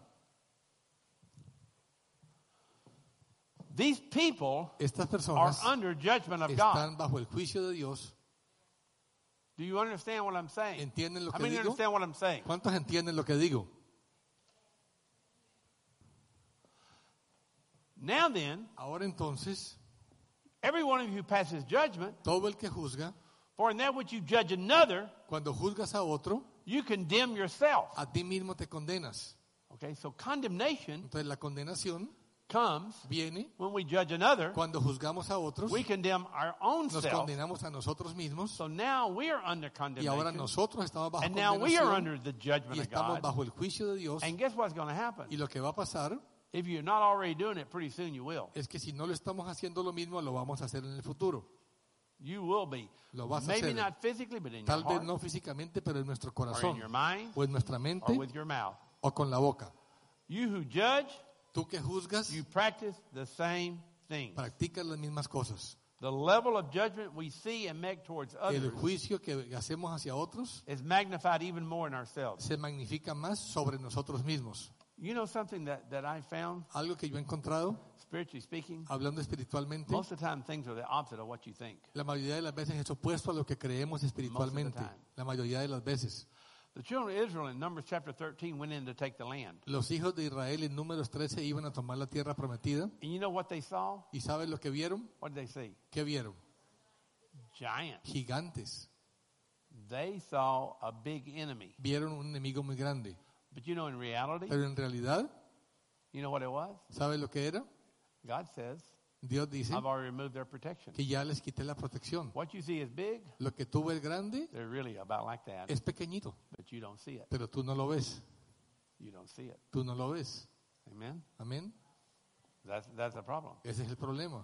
These people Estas are personas under judgment of God. están bajo el juicio de Dios. Do you understand what I'm saying? ¿Entienden lo How que many digo? understand what I'm saying? ¿Cuántos entienden lo que digo? Now then, Ahora entonces, every one of you passes judgment, todo el que juzga, for in that which you judge another, cuando juzgas a otro, you condemn yourself. a ti mismo te condenas. Okay, so condemnation Entonces la condenación comes viene when we judge another. cuando juzgamos a otros, We condemn our own nos self. condenamos a nosotros mismos So now we are under y ahora condemnation. nosotros estamos bajo And now we are condenación under the y judgment of estamos God. bajo el juicio de Dios. And guess what's going to happen? Y lo que va a pasar If you're not already doing it, pretty soon you will. es que si no lo estamos haciendo lo mismo, lo vamos a hacer en el futuro. You will be. Lo vas a Maybe hacer. not physically, but in your Tal vez heart, no físicamente, pero en nuestro or in corazón, your mind, o en nuestra or mente, with your mouth. o con la boca. You who judge, Tú que juzgas, you practice the same thing. practicas las mismas cosas. The level of judgment we see and make towards El others juicio que hacemos hacia otros is magnified even more in ourselves. se magnifica más sobre nosotros mismos. You know something that, that I found, Algo que yo he encontrado, spiritually speaking? hablando espiritualmente, Most of the time things are the opposite of what you think. la mayoría de las veces es opuesto a lo que creemos espiritualmente. time. La mayoría de las veces. The children of Israel in Numbers chapter thirteen went in to take the land. Los hijos de Israel en Números trece iban a tomar la tierra prometida. And you know what they saw? ¿Y sabes lo que vieron? What did they see? ¿Qué vieron? Giants. Gigantes. They saw a big enemy. Vieron un enemigo muy grande. But you know, in reality, Pero en realidad, you know what it was? ¿sabes lo que era? God says, Dios dice I've already removed their protection. que ya les quité la protección. What you see is big, Lo que tú ves grande they're really about like that, es pequeñito, but you don't see it. pero tú no lo ves. You don't see it. Tú no lo ves. Amen? Amén. That's, that's the problem. Ese es el problema.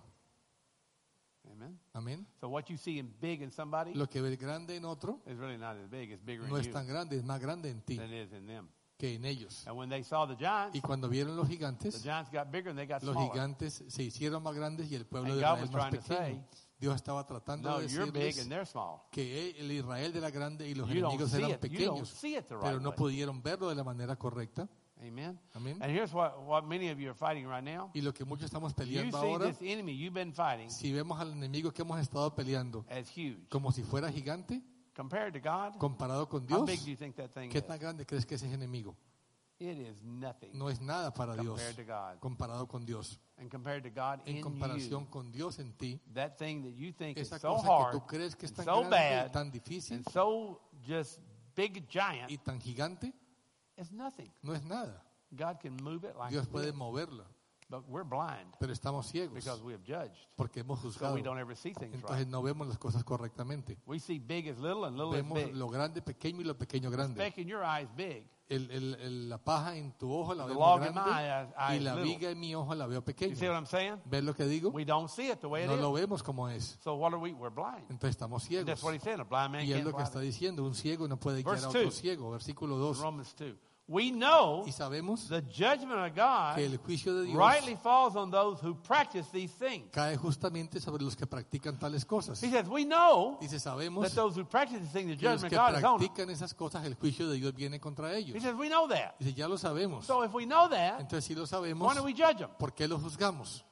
Amen? Amén. So what you see in big in somebody Lo que ves grande en otro is really not as big. It's bigger no in es you tan grande, es más grande en ti than it is in them. que en ellos. And when they saw the giants, Y cuando vieron los the gigantes, giants got bigger and they got los smaller. gigantes se hicieron más grandes y el pueblo And de God Israel was más trying to pequeño. say, Dios estaba tratando No, de you're big decirles and they're small. que el Israel era grande y los You don't enemigos see eran it. You don't pequeños, see it the pero right no way. pudieron verlo de la manera correcta. Amen? Amén. And here's what, what many of you are fighting right now. Y lo que muchos estamos You peleando see ahora, this enemy you've been fighting si vemos al enemigo que hemos estado peleando as huge. como si fuera gigante, Compared to God, comparado con how Dios, big do you think that thing ¿qué is? tan grande crees que es ese enemigo? It is nothing No es nada para Dios compared to God. comparado con Dios. And compared to God En in comparación you, con Dios en ti, that thing that you think is esa so cosa que hard, tú crees que es and tan so grande y bad, tan difícil and so just big giant, y tan gigante, it's nothing. no es nada. God can move it like Dios puede this, moverla, but we're blind pero estamos ciegos because we have judged. porque hemos So juzgado. we don't ever see things Entonces right. no vemos las cosas correctamente. We see big as little and little as Vemos big. lo grande pequeño y lo pequeño grande. Speck in your eye is big. El, el, el- la paja en tu ojo la The veo log muy in my grande eye- eye y is la little. viga en mi ojo la veo You see what pequeña. I'm saying? ¿Ves lo que digo? We don't see it the way it No lo is. vemos como es. So what are we? We're blind. Entonces estamos That's ciegos. what he's saying. A blind man Y es can't lo que fly. está diciendo. Un ciego no puede guiar Verse a otro two. ciego. Versículo dos. Romans two. We know Y sabemos the judgment of God que el juicio de Dios rightly falls on those who practice these things. cae justamente sobre los que practican tales cosas. He says, we know Dice, that sabemos those who practice these things, the que los judgment que of God is on them. practican esas cosas, el juicio de Dios viene contra He ellos. says, we know that. Dice, ya lo sabemos. So if we know that, Entonces, si lo why sabemos, don't we judge them? ¿por qué lo juzgamos?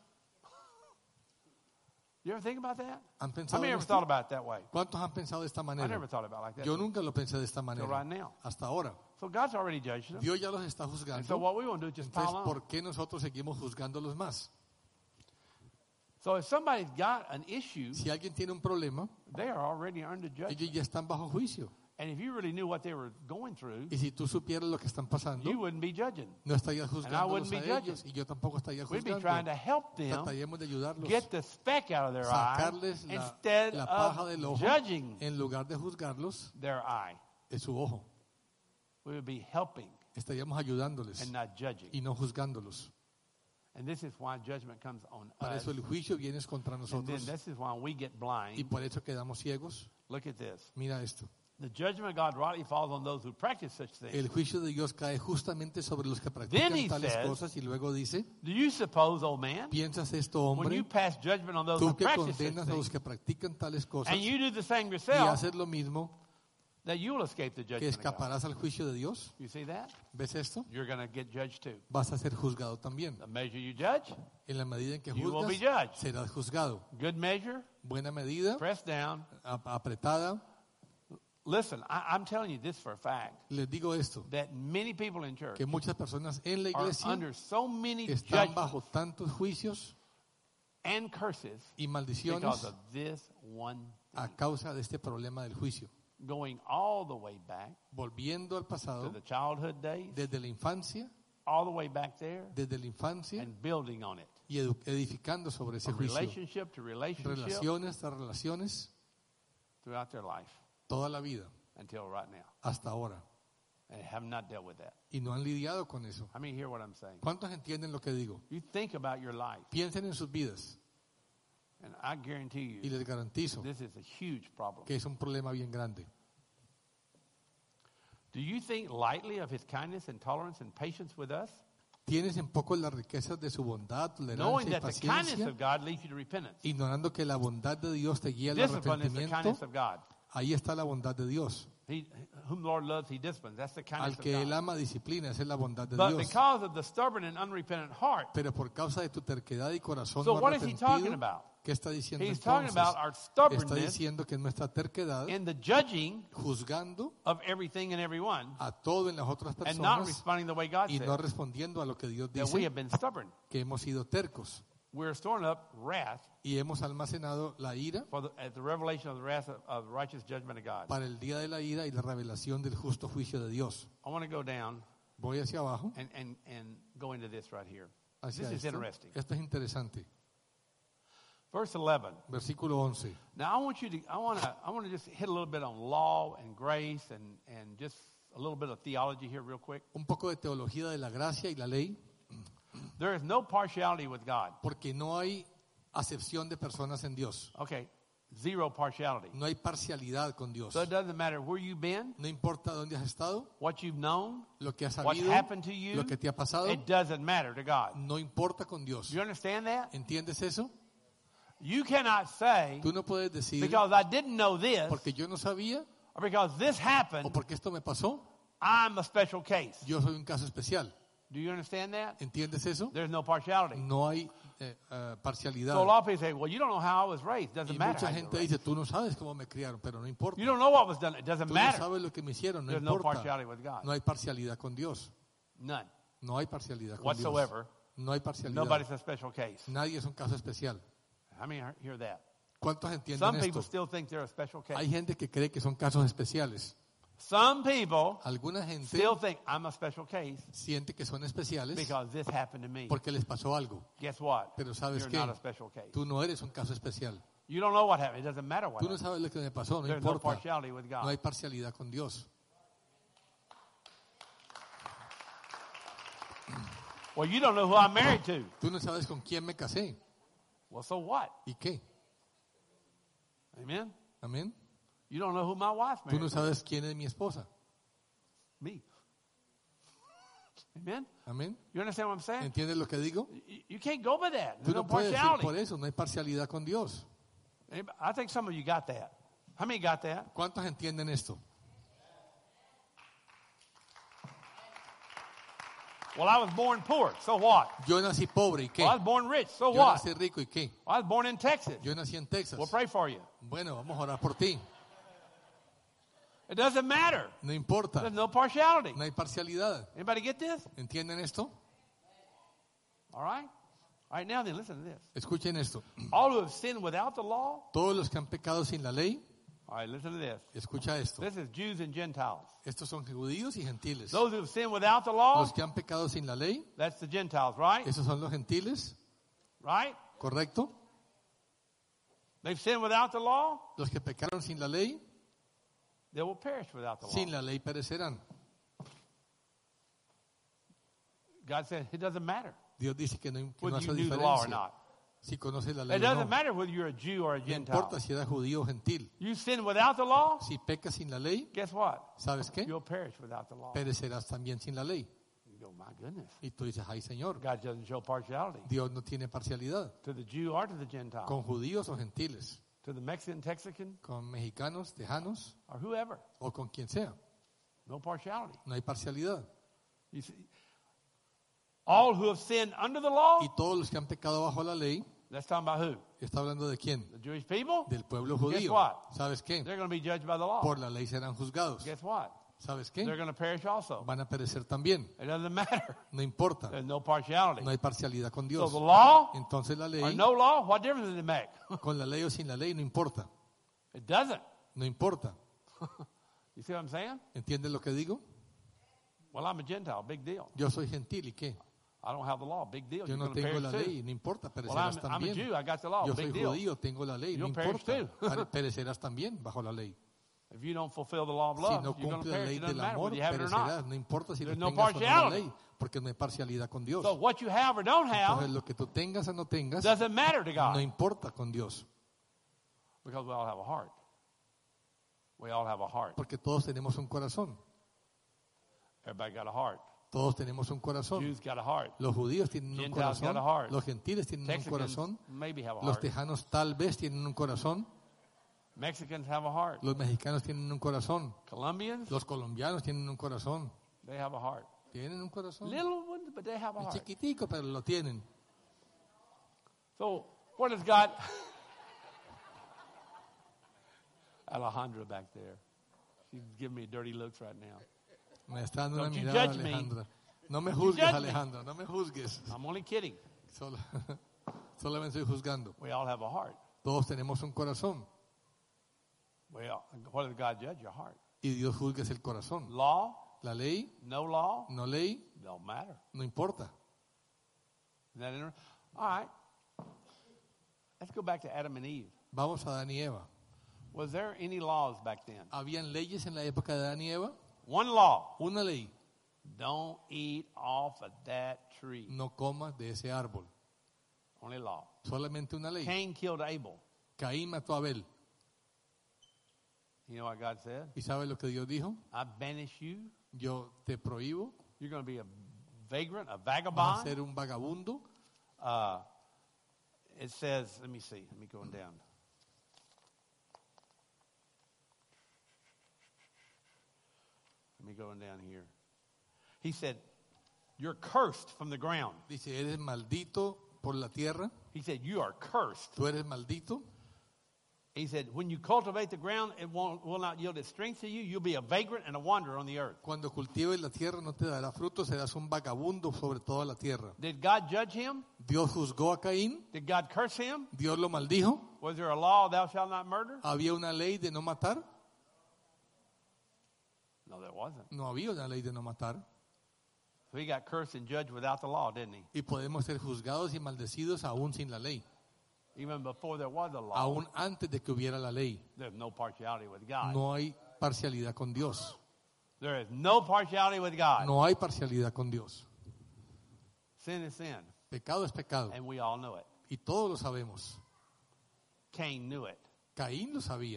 You ever think about that? ¿Han How pensado many en ever esto? thought about it that way? ¿Cuántos han pensado de esta I manera? never thought about it like that. Yo nunca lo pensé de esta Till right manera. now. Hasta ahora. So God's already judged them. Dios ya los está And so juzgando. what we want to do is just Entonces, pile on. ¿por qué nosotros seguimos juzgándolos más? So if somebody's got an issue, Si alguien tiene un problema, they are already under judgment. ellos ya están bajo juicio. And if you really knew what they were going through, Y si tú supieras lo que están pasando, you wouldn't be judging. no estarías juzgándolos wouldn't be a judging. ellos y yo tampoco estaría We'd be trying to juzgando. help them Trataríamos de ayudarlos, get the speck out of their eye sacarles la, instead la paja of del ojo judging en lugar de juzgarlos their eye. en su ojo. We would be helping estaríamos ayudándoles and not judging. y no juzgándolos. And this is why judgment comes on Para us. eso el juicio viene contra And then nosotros this is why we get y blind. por eso quedamos ciegos. Look at this. Mira esto. The judgment of God rightly falls on those who practice such things. El juicio de Dios cae justamente sobre los que Then practican he tales says, cosas y luego dice, Do you suppose, old man, ¿piensas esto, when you hombre? pass judgment on those who Tú que practice such condenas a los things, que practican tales cosas and you do the same y yourself, haces lo mismo, that you will escape the que judgment of God? escaparás al juicio de Dios? You see that? ¿Ves esto? You're going to get judged too. Vas a ser juzgado también. The measure you judge, En la medida en que You will be juzgas, judged. serás juzgado. good measure, Buena medida, pressed down. ap- apretada. Listen, I, I'm telling you this for a fact, Les digo esto, that many people in church que muchas personas en la are iglesia under so many están judgments bajo tantos juicios and curses y because maldiciones of this one a thing. causa de este problema del juicio. Going all the way back Volviendo al to pasado, the childhood days, desde la infancia, all the way back there, desde la infancia and building on it. y edu- edificando sobre ese From juicio. relationship to relationship Relaciones tras relaciones, throughout their life toda la vida, until right now. hasta ahora. And have not dealt with that. Y no han lidiado con eso. I mean, hear what I'm saying. ¿Cuántos entienden lo que digo? You think about your life, Piensen en sus vidas and I guarantee y you, les garantizo this is a huge problem. que es un problema bien grande. Do you think lightly of his kindness and tolerance and patience with us? Tienes en poco las riquezas de su bondad, Knowing tolerancia y that the kindness paciencia, of God leads you to repentance. ignorando que la bondad de Dios te guía al Discipline is the kindness arrepentimiento. of God. Ahí está la bondad de Dios. He, whom the Lord loves, he disciplines. That's the kindness Al que of Él God. ama, disciplina, esa es la bondad de But Dios. because of the stubborn and unrepentant heart, Pero por causa de tu terquedad y corazón so no what is he talking arrepentido, about? ¿qué está diciendo He's talking entonces? about our Está stubbornness diciendo que nuestra terquedad, in the judging juzgando of everything and everyone, a todo en las otras and not personas responding the way God y says. no respondiendo a lo que Dios That we dice, have been stubborn. que hemos sido tercos We're storing up wrath y hemos almacenado la ira for the, at the revelation of the wrath of, of righteous judgment of God. para el día de la ira y la revelación del justo juicio de Dios. I want to go down Voy hacia abajo, and, and, and go into this right here. hacia This is esto. interesting. Esto es interesante. Verse eleven. Versículo once. Now I want you to I want to I want to just hit a little bit on law and grace and and just a little bit of theology here real quick. Un poco de teología de la gracia y la ley, There is no partiality with God. porque no hay acepción de personas en Dios. Okay. Zero partiality. No hay parcialidad con Dios. So it doesn't matter where you've been, No importa dónde has estado, what you've known, lo que has what's sabido, happened to you, lo que te ha pasado, it doesn't matter to God. no importa con Dios. Do you understand that? ¿Entiendes eso? You cannot say, Tú no puedes decir, because I didn't know this, porque yo no sabía or because this o happened, porque esto me pasó, I'm a special case. yo soy un caso especial. Do you understand that? ¿Entiendes eso? There's no partiality. No hay eh, eh, parcialidad. So a lot of people say, well, you don't know how I was raised. Doesn't Y matter. mucha how you gente were raised. dice, tú no sabes cómo me criaron, pero no importa. You don't know what was done. It doesn't Tú no matter. sabes lo que me hicieron, no There's no importa. partiality with God. No hay parcialidad con Dios. None. No hay parcialidad con Whatsoever. Dios. No hay parcialidad. Nobody's a special case. Nadie es un caso especial. How many hear that? ¿Cuántos entienden Some people esto? still think they're a special case. Hay gente que cree que son casos especiales. Some people Alguna gente still think I'm a special case siente que son especiales because this happened to me. porque les pasó algo. Guess what? Pero ¿sabes You're qué? not a special case. Tú no eres un caso especial. You don't know what happened. It doesn't matter what Tú no happened. sabes lo que me pasó, no There's no importa. partiality with God. No hay parcialidad con Dios. Well, you don't know who I'm married to. Tú no sabes con quién me casé. Well, so what? ¿Y qué? Amen? Amén. You don't know who my wife Tú no married to. sabes quién es mi esposa. Me. Amen? Amén. You understand what I'm saying? ¿Entiendes lo que digo? You, you can't go by that. Tú There's no no puedes ir partiality. por eso, no hay parcialidad con Dios. Anybody- I think some of you got that. How many got that? ¿Cuántos entienden esto? Well, I was born poor. So what? Yo nací pobre, ¿y qué? Well, I was born rich. So Yo what? nací rico, ¿y qué? I was born in Texas. Yo nací en Texas. We'll pray for you. Bueno, vamos a orar por ti. It doesn't matter. No importa. There's no partiality. No hay parcialidad. Anybody get this? ¿Entienden esto? All right? All right, now then, listen to this. Escuchen esto. All who have sinned without the law. Todos los que han pecado sin la ley, All right, listen to this. escucha esto. This is Jews and Gentiles. Estos son judíos y gentiles. Those who have sinned without the law, Los que han pecado sin la ley, that's the Gentiles, right? esos son los gentiles, Right? ¿correcto? They've sinned without the law, Los que pecaron sin la ley, they will perish without the law. sin la ley perecerán. God said it doesn't matter Dios dice que no, que no whether hace you knew the law or diferencia not. si conoces la ley It o doesn't no. matter whether you're a Jew or a No Gentile. importa si eres judío o gentil. You sin without the law, Si pecas sin la ley, guess what? ¿sabes qué? You'll perish without the law. Perecerás también sin la ley. You go, my goodness. Y tú dices, ay Señor, God doesn't show partiality Dios no tiene parcialidad to the Jew or to the Gentile, con judíos o gentiles, to the Mexican, Texican, con mexicanos, tejanos or whoever. o con quien sea. No partiality. No hay parcialidad. You see, all who have sinned under the law, Y todos los que han pecado bajo la ley, that's talking about who? ¿está hablando de quién? The Jewish people? Del pueblo Guess judío. what? ¿Sabes qué? They're going to be judged by the law. Por la ley serán juzgados. Guess what? ¿Sabes They're qué? going to perish also. Van a perecer también. It doesn't matter. No importa. There's no partiality. No hay parcialidad con So Dios. the law Entonces la or ley, no law, what difference does it make? con la ley o sin la ley, no importa. It doesn't. No importa. You see what I'm saying? ¿Entiendes lo que digo? Well, I'm a Gentile. Big deal. Yo soy gentil, ¿y qué? I don't have the law. Big deal. Yo You're no going to tengo perish la too. ley, no importa, Well, perecerás I'm, I'm a también. Jew. I got the law. Yo Big soy deal. judío, tengo la ley, no You'll perish importa. too. Pare- Perecerás también bajo la ley. If you don't fulfill the law of Si love, no you're going to cumple la perish. ley It doesn't del matter amor, whether you have it or perecerás. not. No importa si lo There's no tengas o no la partiality. ley, porque no hay parcialidad con Dios. So what you have or don't Entonces have lo que tú tengas o no tengas, doesn't matter to no God importa con Dios. because we all have a heart. We all have a heart. Porque todos tenemos un corazón. Everybody got a heart. Todos tenemos un corazón. Jews got a heart. Los judíos tienen un Gentiles corazón. got a heart. Los gentiles tienen un Texicans corazón. maybe have a Los heart. tejanos tal vez tienen un corazón. Mexicans have a heart. Los mexicanos tienen un corazón. Colombians, Los colombianos tienen un corazón. they have a heart. Tienen un corazón. Little ones, but they have a Es heart. chiquitico, pero lo tienen. So what does God... Alejandra back there. She's giving me dirty looks right now. Me está dando una Don't you mirada, judge me. Alejandra. No me you juzgues, judge me. Alejandra. No me juzgues. I'm only kidding. Solo- solamente estoy juzgando. We all have a heart. Todos tenemos un corazón. Well, what does God judge? Your heart. Y Dios juzga es el corazón. Law, La ley, no law, no ley, don't matter. no importa. Isn't that inter- All right. Let's go back to Adam and Eve. Vamos a Adán y Eva. Was there any laws back then? ¿Habían leyes en la época de Adán y Eva? One law. Una ley. Don't eat off of that tree. No comas de ese árbol. Only law. Solamente una ley. Cain killed Abel. Caín mató a Abel. You know what God said? ¿Y sabe lo que Dios dijo? I banish you. Yo te prohíbo. You're going to be a vagrant, a Vas a vagabond. ser un vagabundo. Uh, it says, let me see, let me go down. Let me go down here. He said, you're cursed from the ground. Dice, eres maldito por la tierra. He said, you are cursed. Tú eres maldito. He said, when you cultivate the ground, it won't, will not yield its strength to you. You'll be a vagrant and a wanderer on the earth. Cuando cultives la tierra no te dará fruto, serás un vagabundo sobre toda la tierra. Did God judge him? Dios juzgó a Caín. Did God curse him? Dios lo maldijo. Was there a law, thou shalt not murder? ¿Había una ley de no matar? No, there wasn't. No había una ley de no matar. So he got cursed and judged without the law, didn't he? Y podemos ser juzgados y maldecidos aún sin la ley. Even before there was a law, Aún antes de que hubiera la ley. there's no partiality with God. No hay parcialidad con Dios. There is no partiality with God. No hay parcialidad con Dios. Sin is sin, Pecado es pecado. and we all know it. Y todos lo sabemos. Cain knew it. Caín lo sabía.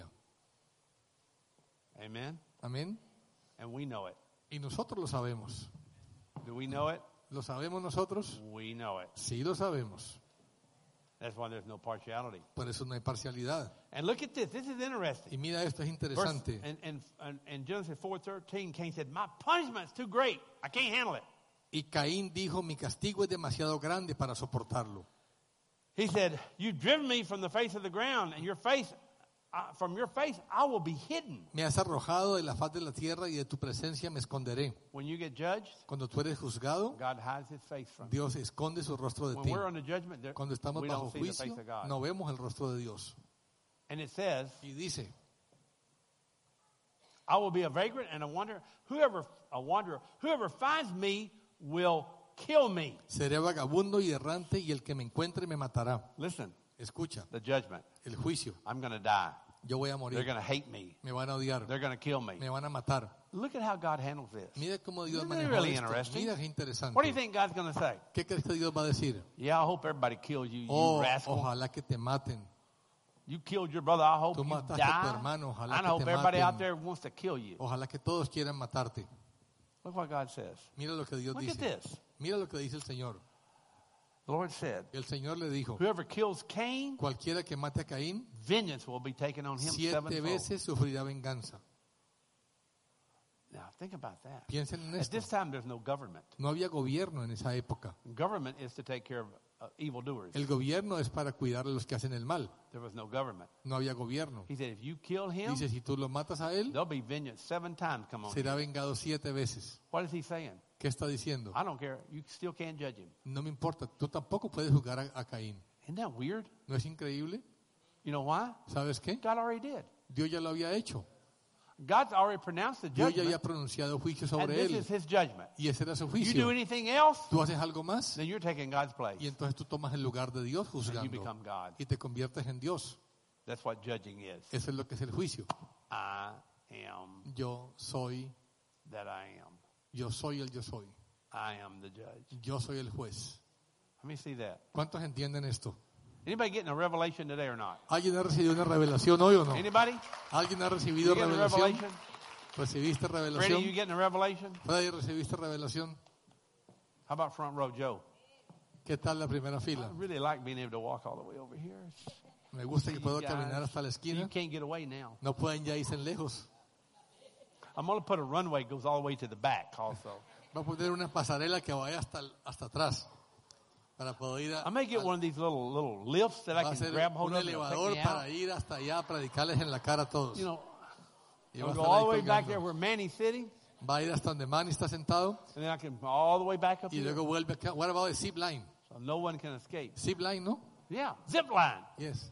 Amen? Amén. And we know it. Y nosotros lo sabemos. Do we know it? ¿Lo sabemos nosotros? We know it. Sí lo sabemos. That's why there's no partiality. Por eso no hay parcialidad. And look at this. This is interesting. Y mira esto, es Verse, interesante. in, in, in, in Genesis four thirteen, Cain said, my punishment's too great. I can't handle it. Y Caín dijo, mi castigo es demasiado grande para soportarlo. He said, you've driven me from the face of the ground, and your face, uh, from your face, I will be hidden. Me has arrojado de la faz de la tierra y de tu presencia me esconderé. When you get judged, Cuando tú eres juzgado, God hides his face from you. Dios esconde su rostro de When ti. we're under judgment, there, Cuando estamos we bajo don't see the juicio, face of God. no vemos el rostro de Dios. And it says, Y dice, I will be a vagrant and a wanderer. Whoever, a wanderer, whoever finds me will kill me. seré vagabundo y errante y el que me encuentre me matará. Listen, Escucha, the judgment. el juicio. I'm going to die. yo voy a They're morir, going to hate me. me van a odiar, They're going to kill me. me van a matar. Look at how God handles this. Mira cómo Dios Isn't it maneja really esto. interesting? Mira qué interesante. What do you think God's going to say? ¿Qué crees que Dios va a decir? Yeah, I hope everybody kills you, you Oh, rascal. ojalá que te maten. You killed your brother. I hope Tú you mataste a tu die. hermano, ojalá I que hope te everybody out maten. there wants to kill you. Ojalá que todos quieran matarte. Look what God says. Mira lo que Dios Look at dice. this. Mira lo que dice el Señor. The Lord said, El Señor le dijo, whoever kills Cain, cualquiera que mate a Caín, vengeance will be taken on him siete sevenfold. veces sufrirá venganza. Now, think about that. Piensen en At esto. this time, there's no government. No había gobierno en esa época. Government is to take care of uh, evildoers. El gobierno es para cuidar a los que hacen el mal. There was no government. No había gobierno. He said, if you kill him, Dice, si tú lo matas a él, there'll be vengeance seven times come on you. será vengado siete veces. What is he saying? ¿Qué está diciendo? I don't care. You still can't judge him. No me importa, tú tampoco puedes juzgar a, a Caín. Isn't that weird? ¿No es increíble? You know why? ¿Sabes qué? God already did. Dios ya lo había hecho. God's already pronounced the Dios ya había judgment, pronunciado juicio and sobre this él. is his judgment. Y ese era su You do juicio. anything else, Tú haces algo más then you're taking God's place. y entonces tú tomas el lugar de Dios And you juzgando become God. y te conviertes en Dios. That's what judging is. Eso es lo que es el juicio. I am Yo soy, that I am. yo soy el yo soy. I am the judge. Yo soy el juez. Let me see that. ¿Cuántos entienden esto? Anybody getting a revelation today or not? ¿Alguien ha recibido una revelación hoy o no? Anybody? ¿Alguien ha You recibido getting a revelación? revelation? ¿Recibiste Freddie, you revelación? getting a revelation? Freddy, ¿recibiste revelación? How about front row, Joe? ¿Qué tal la primera I fila? really like being able to walk all the way over here. Me gusta que You puedo guys- caminar hasta la You esquina. can't get away now. No pueden ya irse lejos. I'm going to put a runway that goes all the way to the back also. Va a poner una pasarela que vaya hasta, hasta atrás para poder ir a, I may get a- one of these little little lifts that I va a can hacer grab hold un of and it'll take elevador me para out. ir hasta allá a predicarles en la cara a todos. You know, Y I'll va a go estar all the ahí way back colgando. there where Manny's sitting, Va a ir hasta donde Manny está sentado and then I can all the way back up y here, luego vuelve acá. What about the zip line? so no one can escape. Zip line, ¿no? Yeah, zip line. Yes.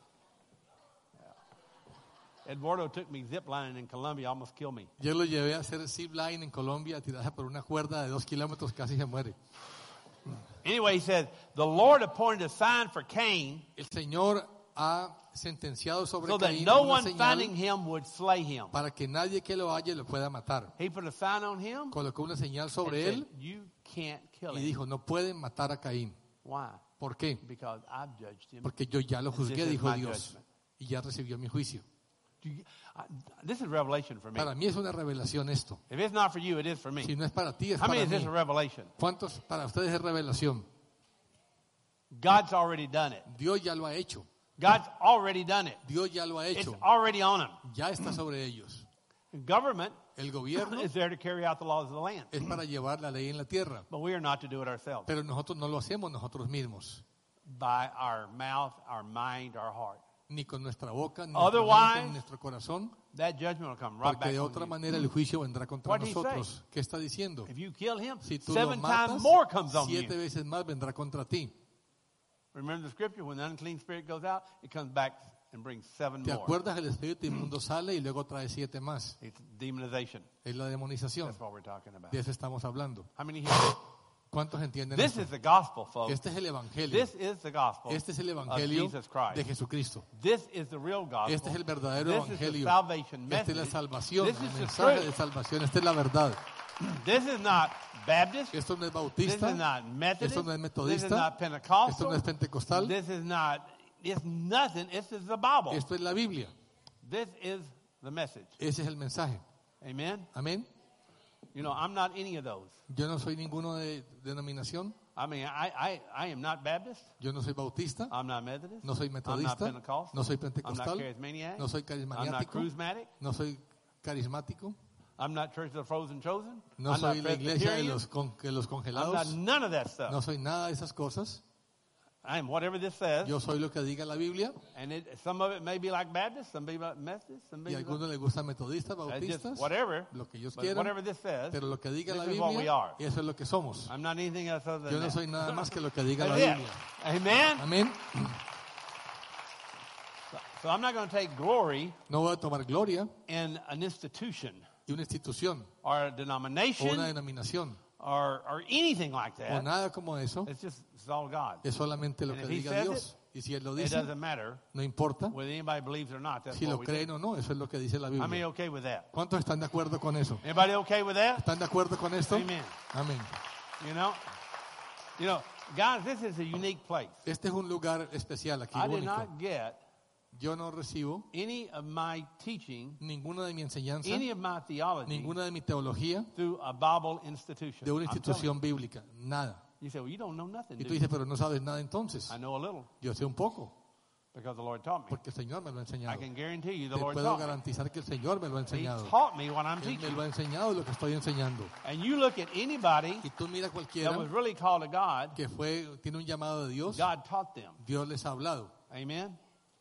Eduardo took me zip lining in Colombia, almost killed me. Yo lo llevé a hacer zip line en Colombia, a tirarse por una cuerda de dos kilómetros, casi se muere. Anyway, he said, the Lord appointed a sign for Cain El Señor ha sentenciado sobre so that Caín no una one señal finding him would slay him. para que nadie que lo haya lo pueda matar. He put a sign on him Colocó una señal and sobre said, él you can't kill y him. dijo, no pueden matar a Caín. Why? ¿Por qué? Because I've judged him. Porque yo ya lo juzgué, This is dijo my Dios, judgment. y ya recibió mi juicio. Do you- I- This is revelation for me. Para mí es una revelación esto. If it's not for you, it is for me. Si no es para ti, es How many para is this mí. a revelation? ¿Cuántos para ustedes es revelación? God's already done it. Dios ya lo ha hecho. God's already done it. Dios ya lo ha It's hecho. already on him. Ya está sobre ellos. Government El gobierno is there to carry out the laws of the land. es para llevar la ley en la tierra. But we are not to do it ourselves. Pero nosotros no lo hacemos nosotros mismos. By our mouth, our mind, our heart. Ni con nuestra boca, ni nuestra Otherwise, mente, ni nuestro corazón. That judgment will come right Porque back de on otra you. manera el juicio vendrá contra What did he nosotros. ¿Qué está diciendo? If you kill him, Si tú lo seven times matas, more comes on siete you. veces más vendrá contra ti. Remember the scripture, when the unclean spirit goes out, it comes back and brings seven ¿Te more. acuerdas? El espíritu inmundo sale y luego trae siete más. It's demonization. Es la demonización. That's what we're talking about. De eso estamos hablando. How many here? ¿Cuántos entienden This esto? is the gospel, folks. Este es el evangelio. This is the gospel Este es el of evangelio Jesus Christ. de Jesucristo. This is the real gospel. Este es el verdadero This is the evangelio. salvation Esta es la message. salvación, This el is the mensaje truth. de salvación. Esta es la verdad. This is not Baptist. Esto no es This bautista. is not Methodist. Esto no es This is metodista. not Pentecostal. Esto no es pentecostal. This is not, it's nothing. This is the Bible. Esto es la Biblia. This is the message. Ese es el mensaje. Amen? Amén. You know, I'm not any of those. Yo no soy ninguno de denominación. I mean, I, I, I am not Baptist. Yo no soy bautista. I'm not Methodist. No soy I'm not metodista. Pentecostal. No soy I'm not pentecostal. charismaniac. No soy I'm not carismático. charismatic. No soy carismático. I'm not Church of the Frozen Chosen. No I'm soy not la iglesia de Presbyterian. los, con, que los I'm not congelados. none of that stuff. No soy nada de esas cosas. I am whatever this says. Yo soy lo que diga la Biblia. And it, some of it may be like Baptist, some may be like Methodist, some may Y a be like, algunos les gusta metodistas, uh, just bautistas, whatever. lo que ellos But quieran. whatever this says, Pero lo que diga la this is what we Biblia, are. eso es lo que somos. I'm not anything else other than Yo no that. soy nada más que lo que diga la That's it. Biblia. Amen? Amén. So I'm not going to take glory No voy a tomar gloria in an institution de una institución or a o una denomination denominación or, or anything like o that. nada como eso. It's just, it's all God. Es solamente lo And que if he diga says Dios. it, Y si él lo it dice, doesn't matter no importa whether anybody believes it or not. That's si what lo we creen do. o no, eso es lo que dice la How many Biblia. okay with that? ¿Cuántos están de acuerdo con eso? Anybody okay with that? ¿Están de acuerdo con esto? Amen. Amén. You know, you know, guys, this is a unique place. Este es un lugar especial aquí, I did único. not get Yo no recibo any of my teaching, ninguna de mi enseñanza, any of my theology ninguna de mi teología through a Bible institution. de una I'm telling institución bíblica. Nada. you. You say, well, you don't know nothing, Y do tú you? dices, pero no sabes nada entonces. I know a little Yo sé un poco, because the Lord taught me. porque el Señor me lo ha I enseñado. can guarantee you the Te Lord puedo taught me. garantizar que el Señor me lo ha He enseñado. taught me what I'm Él me teaching. lo ha enseñado lo que estoy enseñando. And you look at anybody Y tú mira that cualquiera was really called to God, que fue tiene un llamado de Dios, God taught them. Dios les ha hablado. Amen?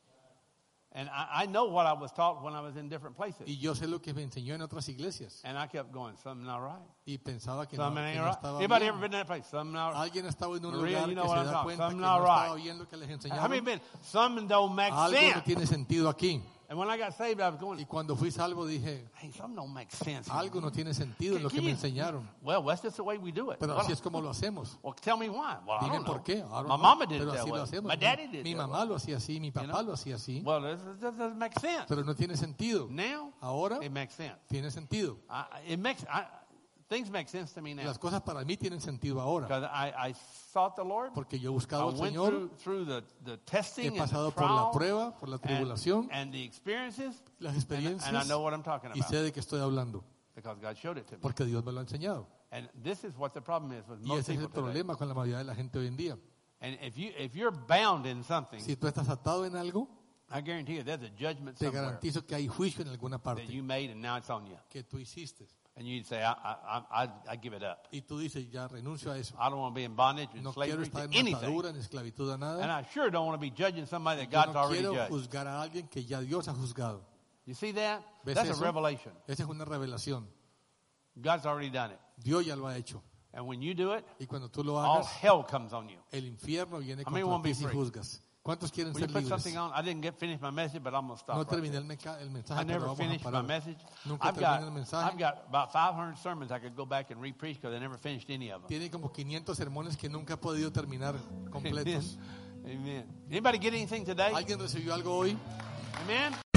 And I, I know what I was taught when I was in different places. Y yo sé lo que me enseñó en otras iglesias. And I kept going, something not right. Y pensaba que no, Something que ain't no right. estaba Anybody bien. ever been in that place? Something not right. Alguien estaba en un Maria, lugar you know que what se I'm da talking- cuenta que something no not estaba right. bien lo que les How many enseñaban. been? Something don't make Algo no sense. tiene sentido aquí. And when I got saved, I was going, Y cuando fui salvo dije, hey, something don't make sense. algo no tiene sentido en lo que Can me you- enseñaron. Well, that's just the way we do it. Pero Well, así es como lo hacemos. well, tell me why. Well, I Dime don't know. por qué. I don't My know. mama did it Pero that así way. lo hacemos. My daddy did Mi it that mamá way. lo hacía así, mi papá know? lo hacía así. Well, this, this doesn't make sense. Pero no tiene sentido. Now, Ahora it makes sense. tiene sentido. I, it makes I, things make sense to me now Las cosas para mí tienen sentido ahora. because I, I sought the Lord. Porque yo he I buscado al went Señor, through, through the, the he testing and the pasado por la trial prueba, por la tribulación, and, and the experiences, las and, and I experiencias, know what I'm talking y about sé de qué estoy hablando. because God showed it to me. Porque Dios me lo ha enseñado. And this is what the problem is with Y most ese es people el today. problema con la mayoría de la gente hoy en día. And if you if you're bound in something, Si tú estás atado en algo, I guarantee you there's a judgment te somewhere garantizo que hay juicio en alguna that parte you made and now it's on you. que tú hiciste. And you'd say, I I I, I give it up. Y tú dices, ya renuncio a eso. I don't want to be in bondage and No quiero slavery estar to en anything. atadura, en esclavitud a And nada. I sure don't want to be judging somebody that Yo God's no already quiero judged. juzgar a alguien que ya Dios ha juzgado. You see that? ¿Ves That's eso? a revelation. Esa es una revelación. God's already done it. Dios ya lo ha hecho. And when you do it, Y cuando tú lo all hagas, hell comes on you. el infierno viene I mean, contra won't be ti si free. juzgas. ¿Cuántos quieren Will you ser put libres? something on? I didn't get finished my message, but I'm going to stop No right terminé there. el, meca- el I mensaje, pero never vamos a finished my parar. message. Nunca I've terminé got, el mensaje. I've got about five hundred sermons I could go back and re-preach because I never finished any of them. Tiene como quinientos sermones que nunca he podido terminar Amen. completos. Amen. Anybody get anything today? ¿Alguien recibió algo hoy? Amen.